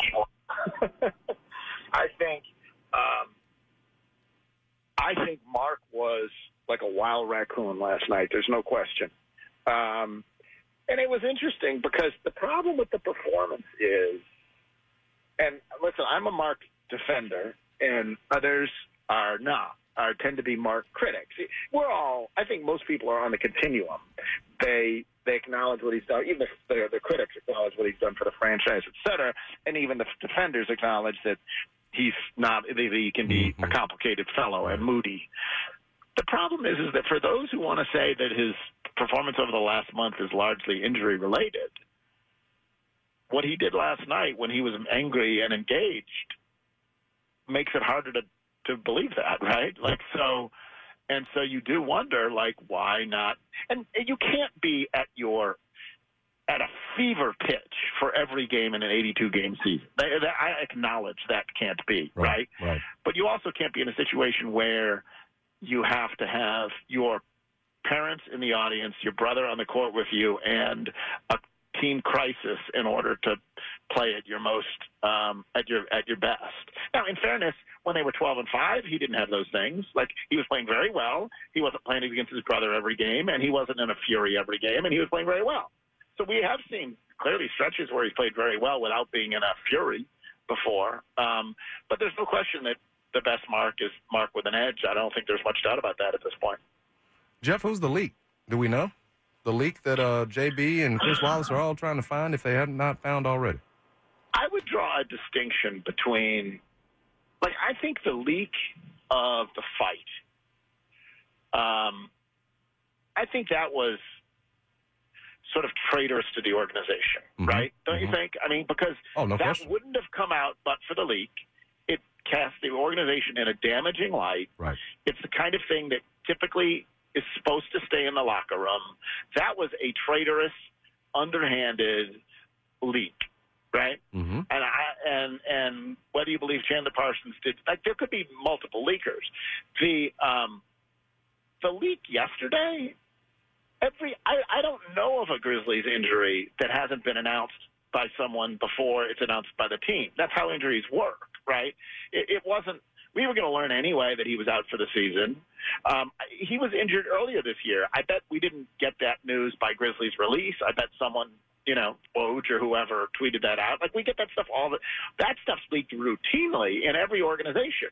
I think Mark was like a wild raccoon last night. There's no question. And it was interesting because the problem with the performance is, and listen, I'm a Mark defender, and others are not, tend to be Mark critics. I think most people are on the continuum. They They acknowledge what he's done. Even the critics acknowledge what he's done for the franchise, et cetera. And even the defenders acknowledge that he's not, that he can be a complicated fellow and moody. The problem is that for those who want to say that his performance over the last month is largely injury related, what he did last night when he was angry and engaged makes it harder to believe that, right? Like, so you do wonder, like, why not? And you can't be at a fever pitch for every game in an 82-game season. I acknowledge that can't be, right? But you also can't be in a situation where you have to have your parents in the audience, your brother on the court with you, and a team crisis in order to play at your most at your best. Now, in fairness, when they were 12-5, he didn't have those things. Like, he was playing very well. He wasn't playing against his brother every game, and he wasn't in a fury every game, and he was playing very well. So we have seen clearly stretches where he's played very well without being in a fury before. But there's no question that the best Mark is Mark with an edge. I don't think there's much doubt about that at this point. Jeff, who's the leak? Do we know? The leak that JB and Chris Wallace are all trying to find if they have not found already? I would draw a distinction between, like, I think the leak of the fight, I think that was sort of traitorous to the organization, right? Don't you think? I mean, because that wouldn't have come out but for the leak. It cast the organization in a damaging light. Right. It's the kind of thing that typically is supposed to stay in the locker room. That was a traitorous, underhanded leak, right? And whether you believe Chandler Parsons did, like, there could be multiple leakers. The leak yesterday, I don't know of a Grizzlies injury that hasn't been announced by someone before it's announced by the team. That's how injuries work, right? It wasn't. We were going to learn anyway that he was out for the season. He was injured earlier this year. I bet we didn't get that news by Grizzlies release. I bet someone, Woj or whoever tweeted that out. Like, we get that stuff that stuff's leaked routinely in every organization.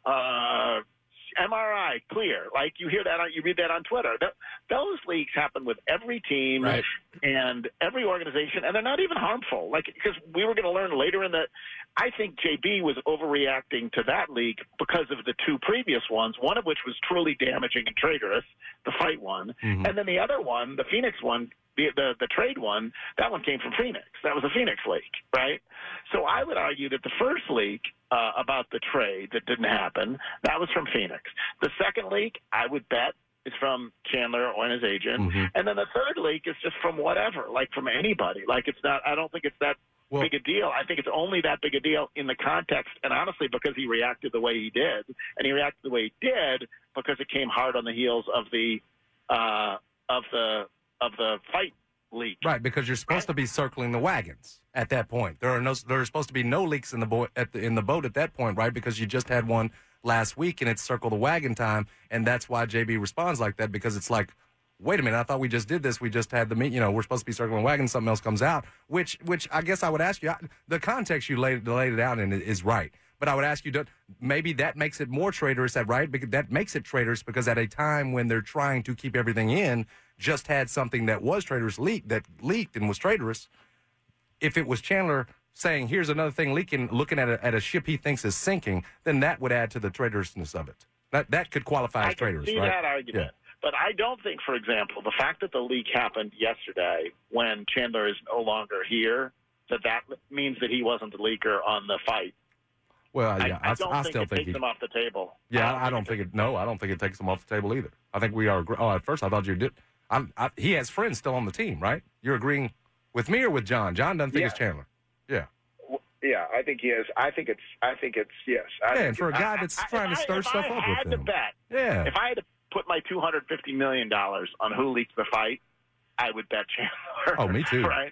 MRI clear. Like, you hear that, you read that on Twitter. Those leaks happen with every team and every organization, and they're not even harmful. Like, because we were going to learn later I think JB was overreacting to that leak because of the two previous ones, one of which was truly damaging and traitorous, the fight one, and then the other one, the Phoenix one, the trade one, that one came from Phoenix. That was a Phoenix leak, right? So I would argue that the first leak about the trade that didn't happen, that was from Phoenix. The second leak, I would bet, is from Chandler or his agent. And then the third leak is just from whatever, like from anybody. Like, it's not, I don't think it's that big a deal. I think it's only that big a deal in the context, and honestly, because he reacted the way he did. And he reacted the way he did because it came hard on the heels of the fight leak. Right, because you're supposed to be circling the wagons at that point. There are supposed to be no leaks in the boat at that point, right? Because you just had one last week and it's circle the wagon time, and that's why JB responds like that, because it's like, wait a minute, I thought we just did this. We just had the meet. We're supposed to be circling wagons. Something else comes out, which I guess I would ask you. The context you laid it out in is right, but I would ask you, maybe that makes it more traitorous, right? Because that makes it traitorous because at a time when they're trying to keep everything in, just had something that was traitorous leaked and was traitorous. If it was Chandler saying, here's another thing leaking, looking at a ship he thinks is sinking, then that would add to the traitorousness of it. That could qualify as traitorous, right? I can see that argument. Yeah. But I don't think, for example, the fact that the leak happened yesterday when Chandler is no longer here, that means that he wasn't the leaker on the fight. Well, yeah, I still think it takes him off the table. Yeah, I don't think it takes him off the table either. I think we are. Oh, at first I thought you did. He has friends still on the team, right? You're agreeing with me or with John? John doesn't think it's Chandler. Yeah. Yeah, I think he is. I think it's yes. And for a guy that's trying to stir stuff up with him. If I had to bet, if I had to put my $250 million on who leaked the fight, I would bet Chandler. Oh, me too. Right?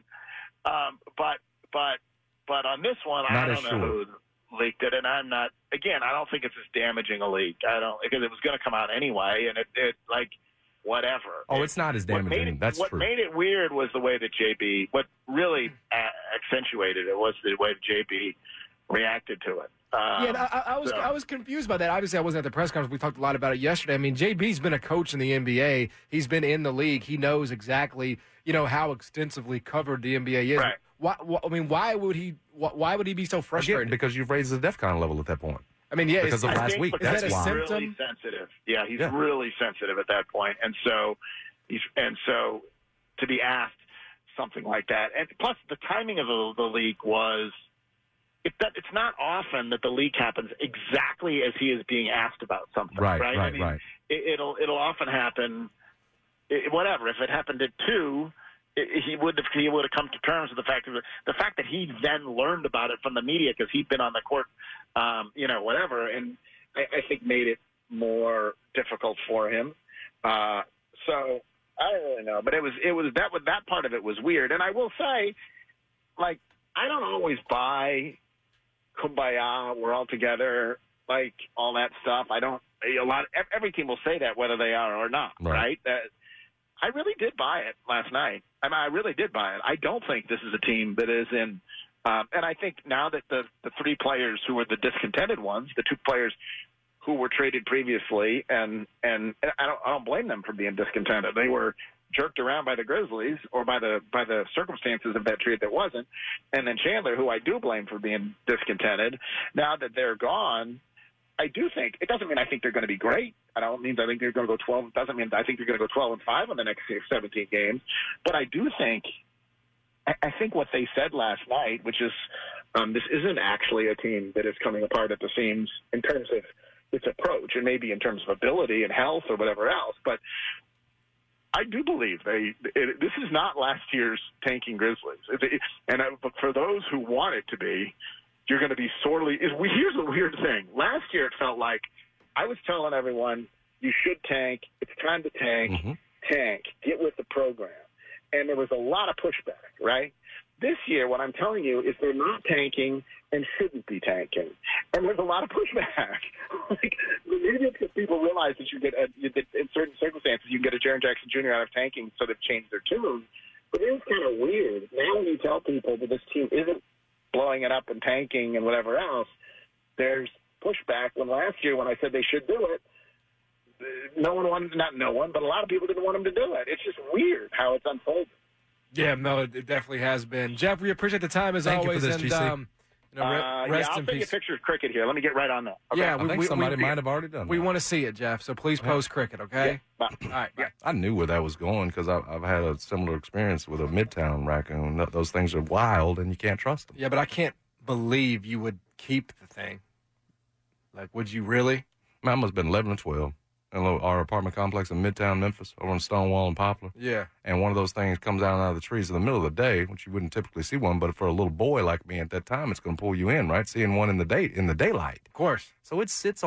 But on this one, I don't know who leaked it, and I'm not. Again, I don't think it's as damaging a leak. Because it was going to come out anyway, and it like whatever. Oh, it's not as damaging. That's true. What made it weird was the way that JB. What really accentuated it was the way that JB reacted to it. And I was confused by that. Obviously, I wasn't at the press conference. We talked a lot about it yesterday. I mean, JB's been a coach in the NBA. He's been in the league. He knows exactly, how extensively covered the NBA is. Right. Why would he be so frustrated? Again, because you've raised the DEFCON level at that point. I mean, yeah, because of last week. That's he's why. Really sensitive. Yeah, he's really sensitive at that point, and so to be asked something like that, and plus the timing of the leak was. It's not often that the leak happens exactly as he is being asked about something, right? I mean, it'll often happen. Whatever. If it happened at 2, he would have come to terms with the fact that he then learned about it from the media because he'd been on the court, whatever, and I think made it more difficult for him. So I don't really know, but it was that part of it was weird, and I will say, like, I don't always buy Kumbaya, we're all together, like all that stuff. Every team will say that whether they are or not, right? I really did buy it last night. I really did buy it. I don't think this is a team that is in, and I think now that the 3 players who were the discontented ones, the 2 players who were traded previously, and I don't blame them for being discontented. They were jerked around by the Grizzlies or by the circumstances of that trade that wasn't. And then Chandler, who I do blame for being discontented, now that they're gone, I do think it doesn't mean I think they're going to be great. I think they're going to go 12. It doesn't mean I think they're going to go 12-5 in the next 17 games. But I do think I think what they said last night, which is this isn't actually a team that is coming apart at the seams in terms of its approach and maybe in terms of ability and health or whatever else, but I do believe this is not last year's tanking Grizzlies. But for those who want it to be, you're going to be sorely. Here's the weird thing. Last year, it felt like I was telling everyone, you should tank. It's time to tank. Mm-hmm. Tank. Get with the program. And there was a lot of pushback, right? This year, what I'm telling you is they're not tanking and shouldn't be tanking. And there's a lot of pushback. Like, maybe it's because people realize that in certain circumstances, you can get a Jaren Jackson Jr. out of tanking, so they've changed their tune. But it is kind of weird. Now when you tell people that this team isn't blowing it up and tanking and whatever else, there's pushback. When last year, when I said they should do it, but a lot of people didn't want them to do it. It's just weird how it's unfolded. Yeah, no, it definitely has been. Jeff, we appreciate the time as always. Thank you for this, GC. Rest I'll in take peace. a picture of cricket here. Let me get right on that. Okay. Yeah, I think somebody might have already done that. We want to see it, Jeff, so please post cricket, okay? Yeah. All right, bye. I knew where that was going because I've had a similar experience with a Midtown raccoon. Those things are wild, and you can't trust them. Yeah, but I can't believe you would keep the thing. Like, would you really? Man, I must have been 11 or 12. In our apartment complex in Midtown Memphis, over on Stonewall and Poplar. Yeah. And one of those things comes out of the trees in the middle of the day, which you wouldn't typically see one, but for a little boy like me at that time, it's going to pull you in, right? Seeing one in the daylight. Of course. So it sits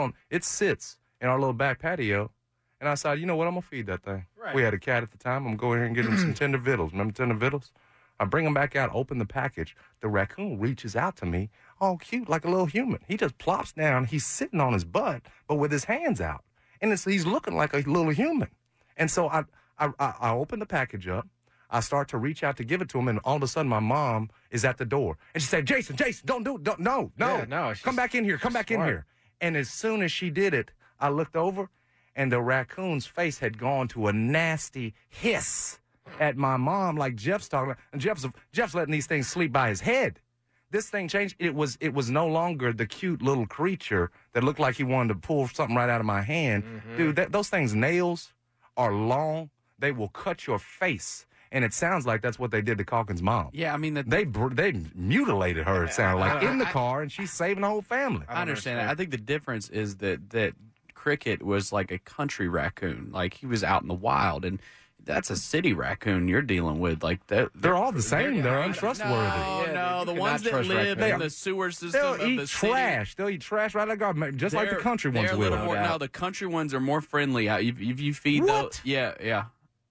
in our little back patio, and I decided, you know what, I'm going to feed that thing. Right. We had a cat at the time. I'm going to go in here and get him some tender vittles. Remember tender vittles? I bring him back out, open the package. The raccoon reaches out to me, all cute, like a little human. He just plops down. He's sitting on his butt, but with his hands out. And he's looking like a little human. And so I open the package up. I start to reach out to give it to him, and all of a sudden my mom is at the door. And she said, Jason, don't do it. No. Yeah, come back in here. Come back in here. And as soon as she did it, I looked over, and the raccoon's face had gone to a nasty hiss at my mom like Jeff's talking about. And Jeff's letting these things sleep by his head. This thing changed. It was no longer the cute little creature that looked like he wanted to pull something right out of my hand. Mm-hmm. Dude, those things' nails are long. They will cut your face. And it sounds like that's what they did to Calkins' mom. Yeah, I mean, they mutilated her, it sounded like, in the car, and she's saving the whole family. I understand that. I think the difference is that Cricket was like a country raccoon. Like, he was out in the wild, and that's a city raccoon you're dealing with. Like that, they're all the same. They're untrustworthy. No, the ones that live in the sewer system they'll eat trash. They'll eat trash right like God, just like the country ones will. No, the country ones are more friendly. If you feed those, yeah.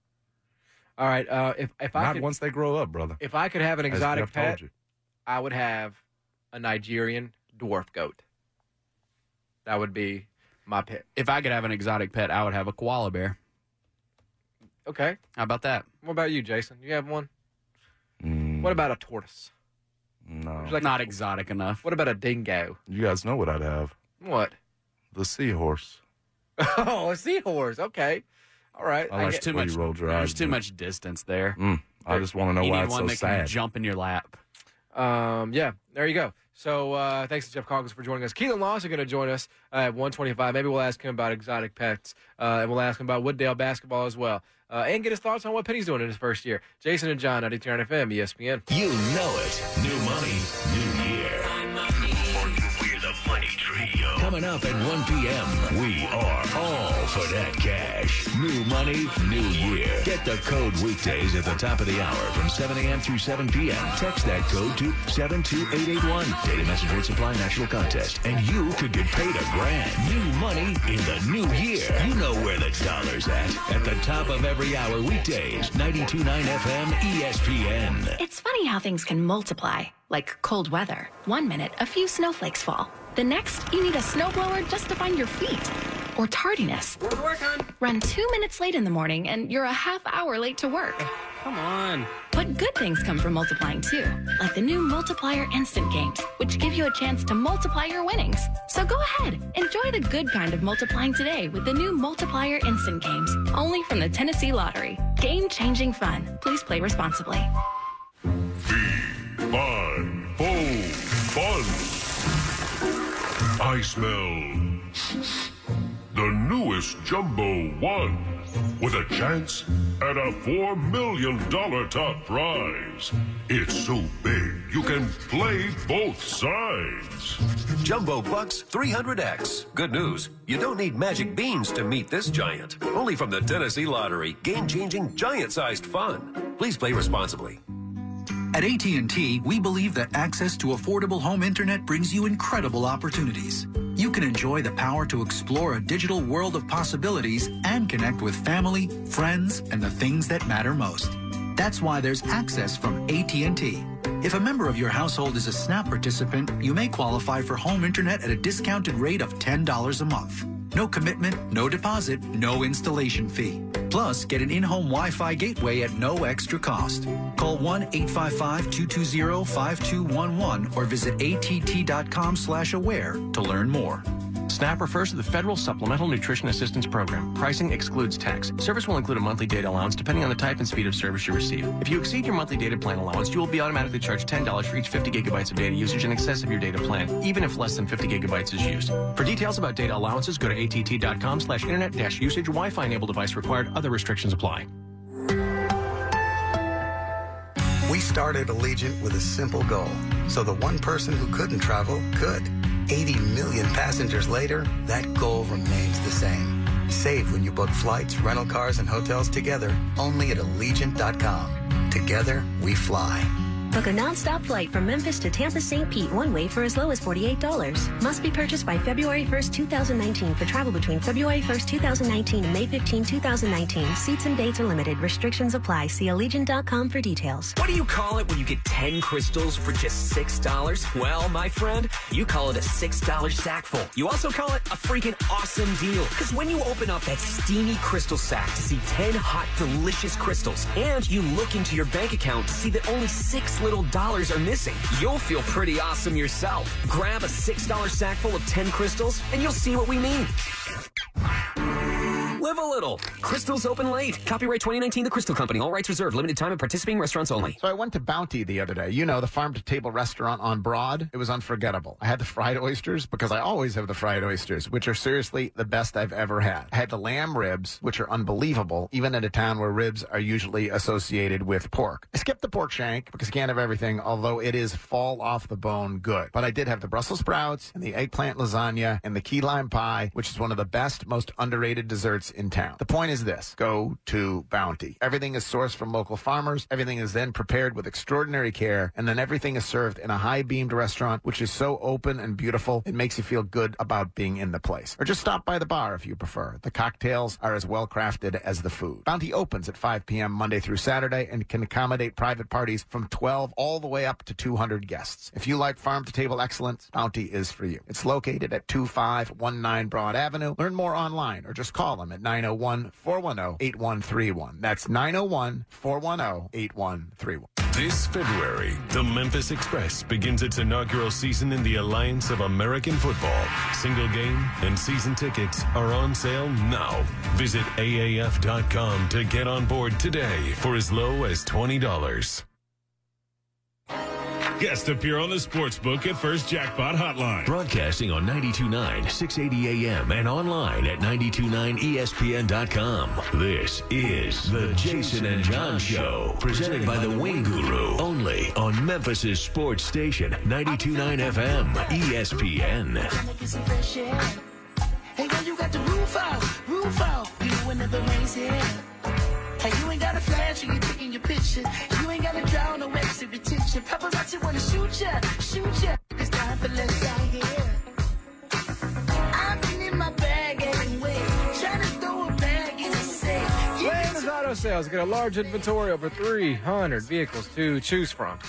All right. If I could, once they grow up, brother. If I could have an exotic pet, I would have a Nigerian dwarf goat. That would be my pet. If I could have an exotic pet, I would have a koala bear. Okay. How about that? What about you, Jason? You have one? What about a tortoise? No. Not exotic enough. What about a dingo? You guys know what I'd have. What? The seahorse. Oh, a seahorse. Okay. All right. There's too much distance there. I just want to know why it's so sad. You need one that can jump in your lap. Yeah, there you go. So thanks to Jeff Calkins for joining us. Keelan Laws are going to join us at 1:25. Maybe we'll ask him about exotic pets, and we'll ask him about Wooddale basketball as well, and get his thoughts on what Penny's doing in his first year. Jason and John, 92.9 FM, ESPN. You know it. New money, new year. We're the Money Trio. Coming up at 1 p.m., we are all for that cash. New money, new year. Get the code weekdays at the top of the hour from 7 a.m. through 7 p.m. Text that code to 72881. Data message rate supply national contest. And you could get paid $1,000. New money in the new year. You know where the dollar's at the top of every hour weekdays. 92.9 FM ESPN. It's funny how things can multiply, like cold weather. 1 minute, a few snowflakes fall. The next, you need a snowblower just to find your feet. Or tardiness. Run 2 minutes late in the morning and you're a half hour late to work. Come on. But good things come from multiplying too, like the new Multiplier Instant Games, which give you a chance to multiply your winnings. So go ahead, enjoy the good kind of multiplying today with the new Multiplier Instant Games, only from the Tennessee Lottery. Game-changing fun. Please play responsibly. Fun. I smell the newest Jumbo One with a chance at a $4 million top prize. It's so big you can play both sides. Jumbo Bucks 300X. Good news, you don't need magic beans to meet this giant. Only from the Tennessee Lottery. Game-changing, giant-sized fun. Please play responsibly. At AT&T, we believe that access to affordable home internet brings you incredible opportunities. You can enjoy the power to explore a digital world of possibilities and connect with family, friends, and the things that matter most. That's why there's access from AT&T. If a member of your household is a SNAP participant, you may qualify for home internet at a discounted rate of $10 a month. No commitment, no deposit, no installation fee. Plus, get an in-home Wi-Fi gateway at no extra cost. Call 1-855-220-5211 or visit att.com/aware to learn more. SNAP refers to the Federal Supplemental Nutrition Assistance Program. Pricing excludes tax. Service will include a monthly data allowance depending on the type and speed of service you receive. If you exceed your monthly data plan allowance, you will be automatically charged $10 for each 50 gigabytes of data usage in excess of your data plan, even if less than 50 gigabytes is used. For details about data allowances, go to att.com/internet-usage. Wi-Fi enabled device required. Other restrictions apply. We started Allegiant with a simple goal, so the one person who couldn't travel could. 80 million passengers later, that goal remains the same. Save when you book flights, rental cars, and hotels together, only at Allegiant.com. Together, we fly. Book a non-stop flight from Memphis to Tampa St. Pete one way for as low as $48. Must be purchased by February 1st, 2019 for travel between February 1st, 2019 and May 15, 2019. Seats and dates are limited. Restrictions apply. See Allegiant.com for details. What do you call it when you get 10 crystals for just $6? Well, my friend, you call it a $6 sackful. You also call it a freaking awesome deal. Because when you open up that steamy crystal sack to see 10 hot, delicious crystals, and you look into your bank account to see that only $6 little dollars are missing, you'll feel pretty awesome yourself. Grab a $6 sack full of 10 crystals and you'll see what we mean. Live a little. Crystals open late. Copyright 2019 The Crystal Company. All rights reserved. Limited time at participating restaurants only. So I went to Bounty the other day. You know, the farm-to-table restaurant on Broad. It was unforgettable. I had the fried oysters because I always have the fried oysters, which are seriously the best I've ever had. I had the lamb ribs, which are unbelievable, even in a town where ribs are usually associated with pork. I skipped the pork shank because you can't have everything, although it is fall off the bone good. But I did have the Brussels sprouts and the eggplant lasagna and the key lime pie, which is one of the best, most underrated desserts in town. The point is this: go to Bounty. Everything is sourced from local farmers. Everything is then prepared with extraordinary care, and then everything is served in a high-beamed restaurant, which is so open and beautiful, it makes you feel good about being in the place. Or just stop by the bar if you prefer. The cocktails are as well-crafted as the food. Bounty opens at 5 p.m. Monday through Saturday and can accommodate private parties from 12 all the way up to 200 guests. If you like farm-to-table excellence, Bounty is for you. It's located at 2519 Broad Avenue. Learn more online or just call them at 901-410-8131. That's 901-410-8131. This February, the Memphis Express begins its inaugural season in the Alliance of American Football. Single game and season tickets are on sale now. Visit AAF.com to get on board today for as low as $20. Guests appear on the Sportsbook at First Jackpot Hotline. Broadcasting on 92.9, 680 AM and online at 929ESPN.com. This is the Jason and John Show, presented by the Wing Guru, only on Memphis' sports station, 92.9 FM, ESPN. Hey, girl, you got the roof out, you whenever rains here. Hey, you ain't got a flash when you taking your picture. You ain't got to draw no extra attention. Paparazzi wanna shoot ya. It's time for less out here. I've been in my bag anyway, trying to throw a bag in the safe. Landers Auto Sales get a large inventory, over 300 vehicles to choose from.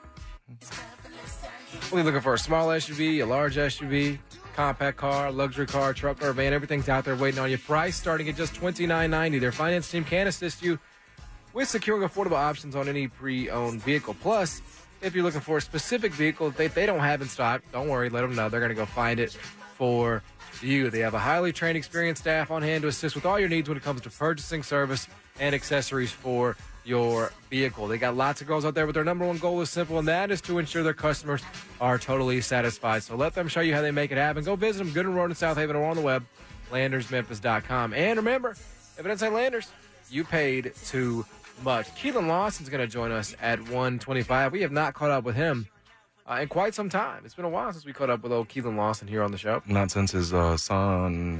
We're looking for a small SUV, a large SUV, compact car, luxury car, truck, or van. Everything's out there waiting on you. Price starting at just $29.90. Their finance team can assist you with securing affordable options on any pre-owned vehicle. Plus, if you're looking for a specific vehicle that they don't have in stock, don't worry, let them know. They're going to go find it for you. They have a highly trained, experienced staff on hand to assist with all your needs when it comes to purchasing, service, and accessories for your vehicle. They got lots of goals out there, but their number one goal is simple, and that is to ensure their customers are totally satisfied. So let them show you how they make it happen. Go visit them, Gooden Road in South Haven, or on the web, LandersMemphis.com. And remember, if it doesn't say Landers, you paid too much. Keelan Lawson's going to join us at 1:25. We have not caught up with him in quite some time. It's been a while since we caught up with old Keelan Lawson here on the show. Not since his son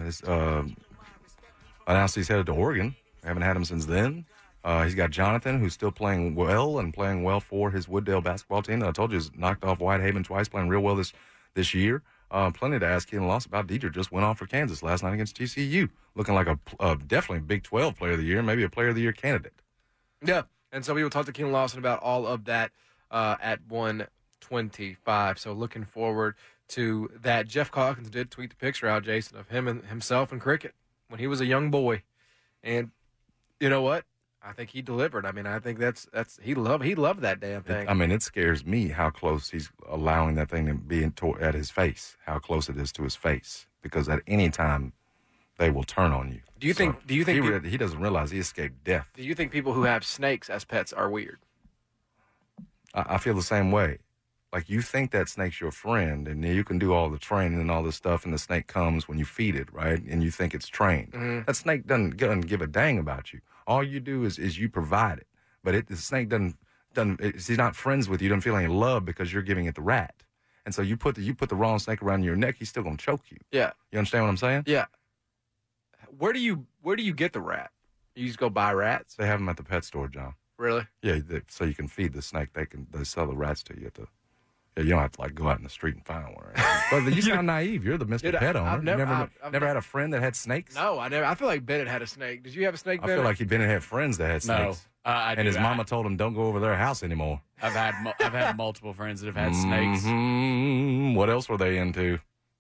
announced he's headed to Oregon. We haven't had him since then. He's got Jonathan, who's still playing well and playing well for his Wooddale basketball team. I told you he's knocked off Whitehaven twice, playing real well this year. Plenty to ask Keelan Lawson about. Deidre just went off for Kansas last night against TCU, looking like a definitely a Big 12 player of the year, maybe a player of the year candidate. Yeah, and so we will talk to Keelan Lawson about all of that at 1:25. So looking forward to that. Jeff Calkins did tweet the picture out, Jason, of him and himself in cricket when he was a young boy. And you know what? I think he delivered. I mean, I think that's he loved that damn thing. It scares me how close he's allowing that thing to be at his face, how close it is to his face, because at any time they will turn on you. Do you think he doesn't realize he escaped death? Do you think people who have snakes as pets are weird? I feel the same way. Like, you think that snake's your friend, and you can do all the training and all this stuff, and the snake comes when you feed it, right? And you think it's trained. Mm-hmm. That snake doesn't give a dang about you. All you do is you provide it. But the snake he's not friends with you, doesn't feel any love because you're giving it the rat. And so you put the wrong snake around your neck, he's still going to choke you. Yeah. You understand what I'm saying? Yeah. Where do you get the rat? You just go buy rats? They have them at the pet store, John. Really? Yeah, so you can feed the snake. They sell the rats to you at the. Yeah, you don't have to go out in the street and find one. But you sound naive. You're the Mr. Pet owner. I've never had a friend that had snakes. No, I never. I feel like Bennett had a snake. Did you have a snake, Bennett? I feel like Bennett had friends that had snakes. No, and his mama told him, "Don't go over their house anymore." I've had multiple friends that have had snakes. What else were they into?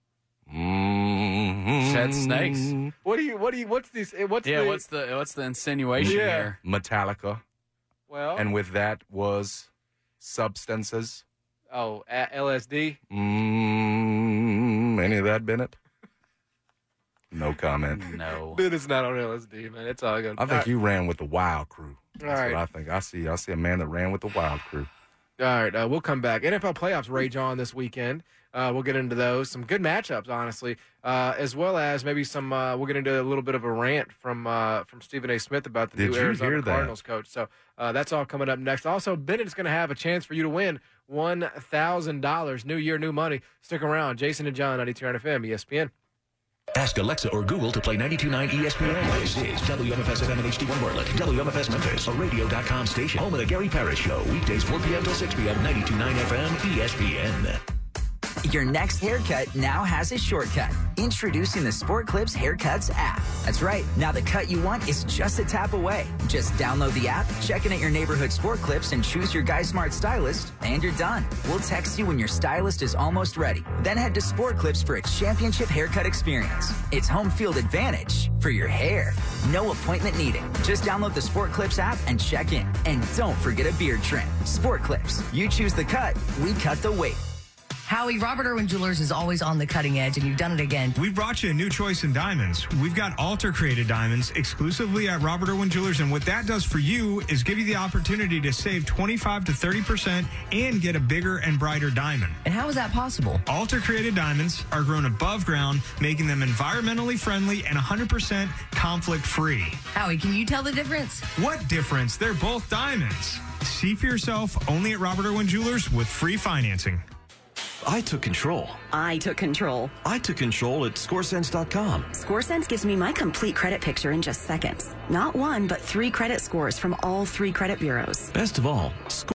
Shed snakes. What's the insinuation here? Metallica. Well, and with that was substances. Oh, LSD? Any of that, Bennett? No comment. No. Bennett's not on LSD, man. It's all good. I think you ran with the Wild Crew. That's all right. what I think. I see a man that ran with the Wild Crew. All right, we'll come back. NFL playoffs rage on this weekend. We'll get into those. Some good matchups, honestly, as well as maybe some. We'll get into a little bit of a rant from Stephen A. Smith about the new Arizona Cardinals coach. So that's all coming up next. Also, Bennett's going to have a chance for you to win $1,000. New year, new money. Stick around. Jason and John, 92.9 FM, ESPN. Ask Alexa or Google to play 92.9 ESPN. This is WMFS FM and HD1 Portland. WMFS Memphis, a radio.com station. Home of the Gary Parrish Show. Weekdays 4 p.m. till 6 p.m. 92.9 FM, ESPN. Your next haircut now has a shortcut. Introducing the Sport Clips Haircuts app. That's right. Now the cut you want is just a tap away. Just download the app, check in at your neighborhood Sport Clips, and choose your Guy Smart stylist, and you're done. We'll text you when your stylist is almost ready. Then head to Sport Clips for a championship haircut experience. It's home field advantage for your hair. No appointment needed. Just download the Sport Clips app and check in. And don't forget a beard trim. Sport Clips. You choose the cut, we cut the weight. Howie, Robert Irwin Jewelers is always on the cutting edge, and you've done it again. We've brought you a new choice in diamonds. We've got altar-created diamonds exclusively at Robert Irwin Jewelers, and what that does for you is give you the opportunity to save 25 to 30% and get a bigger and brighter diamond. And how is that possible? Altar-created diamonds are grown above ground, making them environmentally friendly and 100% conflict-free. Howie, can you tell the difference? What difference? They're both diamonds. See for yourself only at Robert Irwin Jewelers with free financing. I took control. I took control. I took control at ScoreSense.com. ScoreSense gives me my complete credit picture in just seconds. Not one, but 3 credit scores from all 3 credit bureaus. Best of all,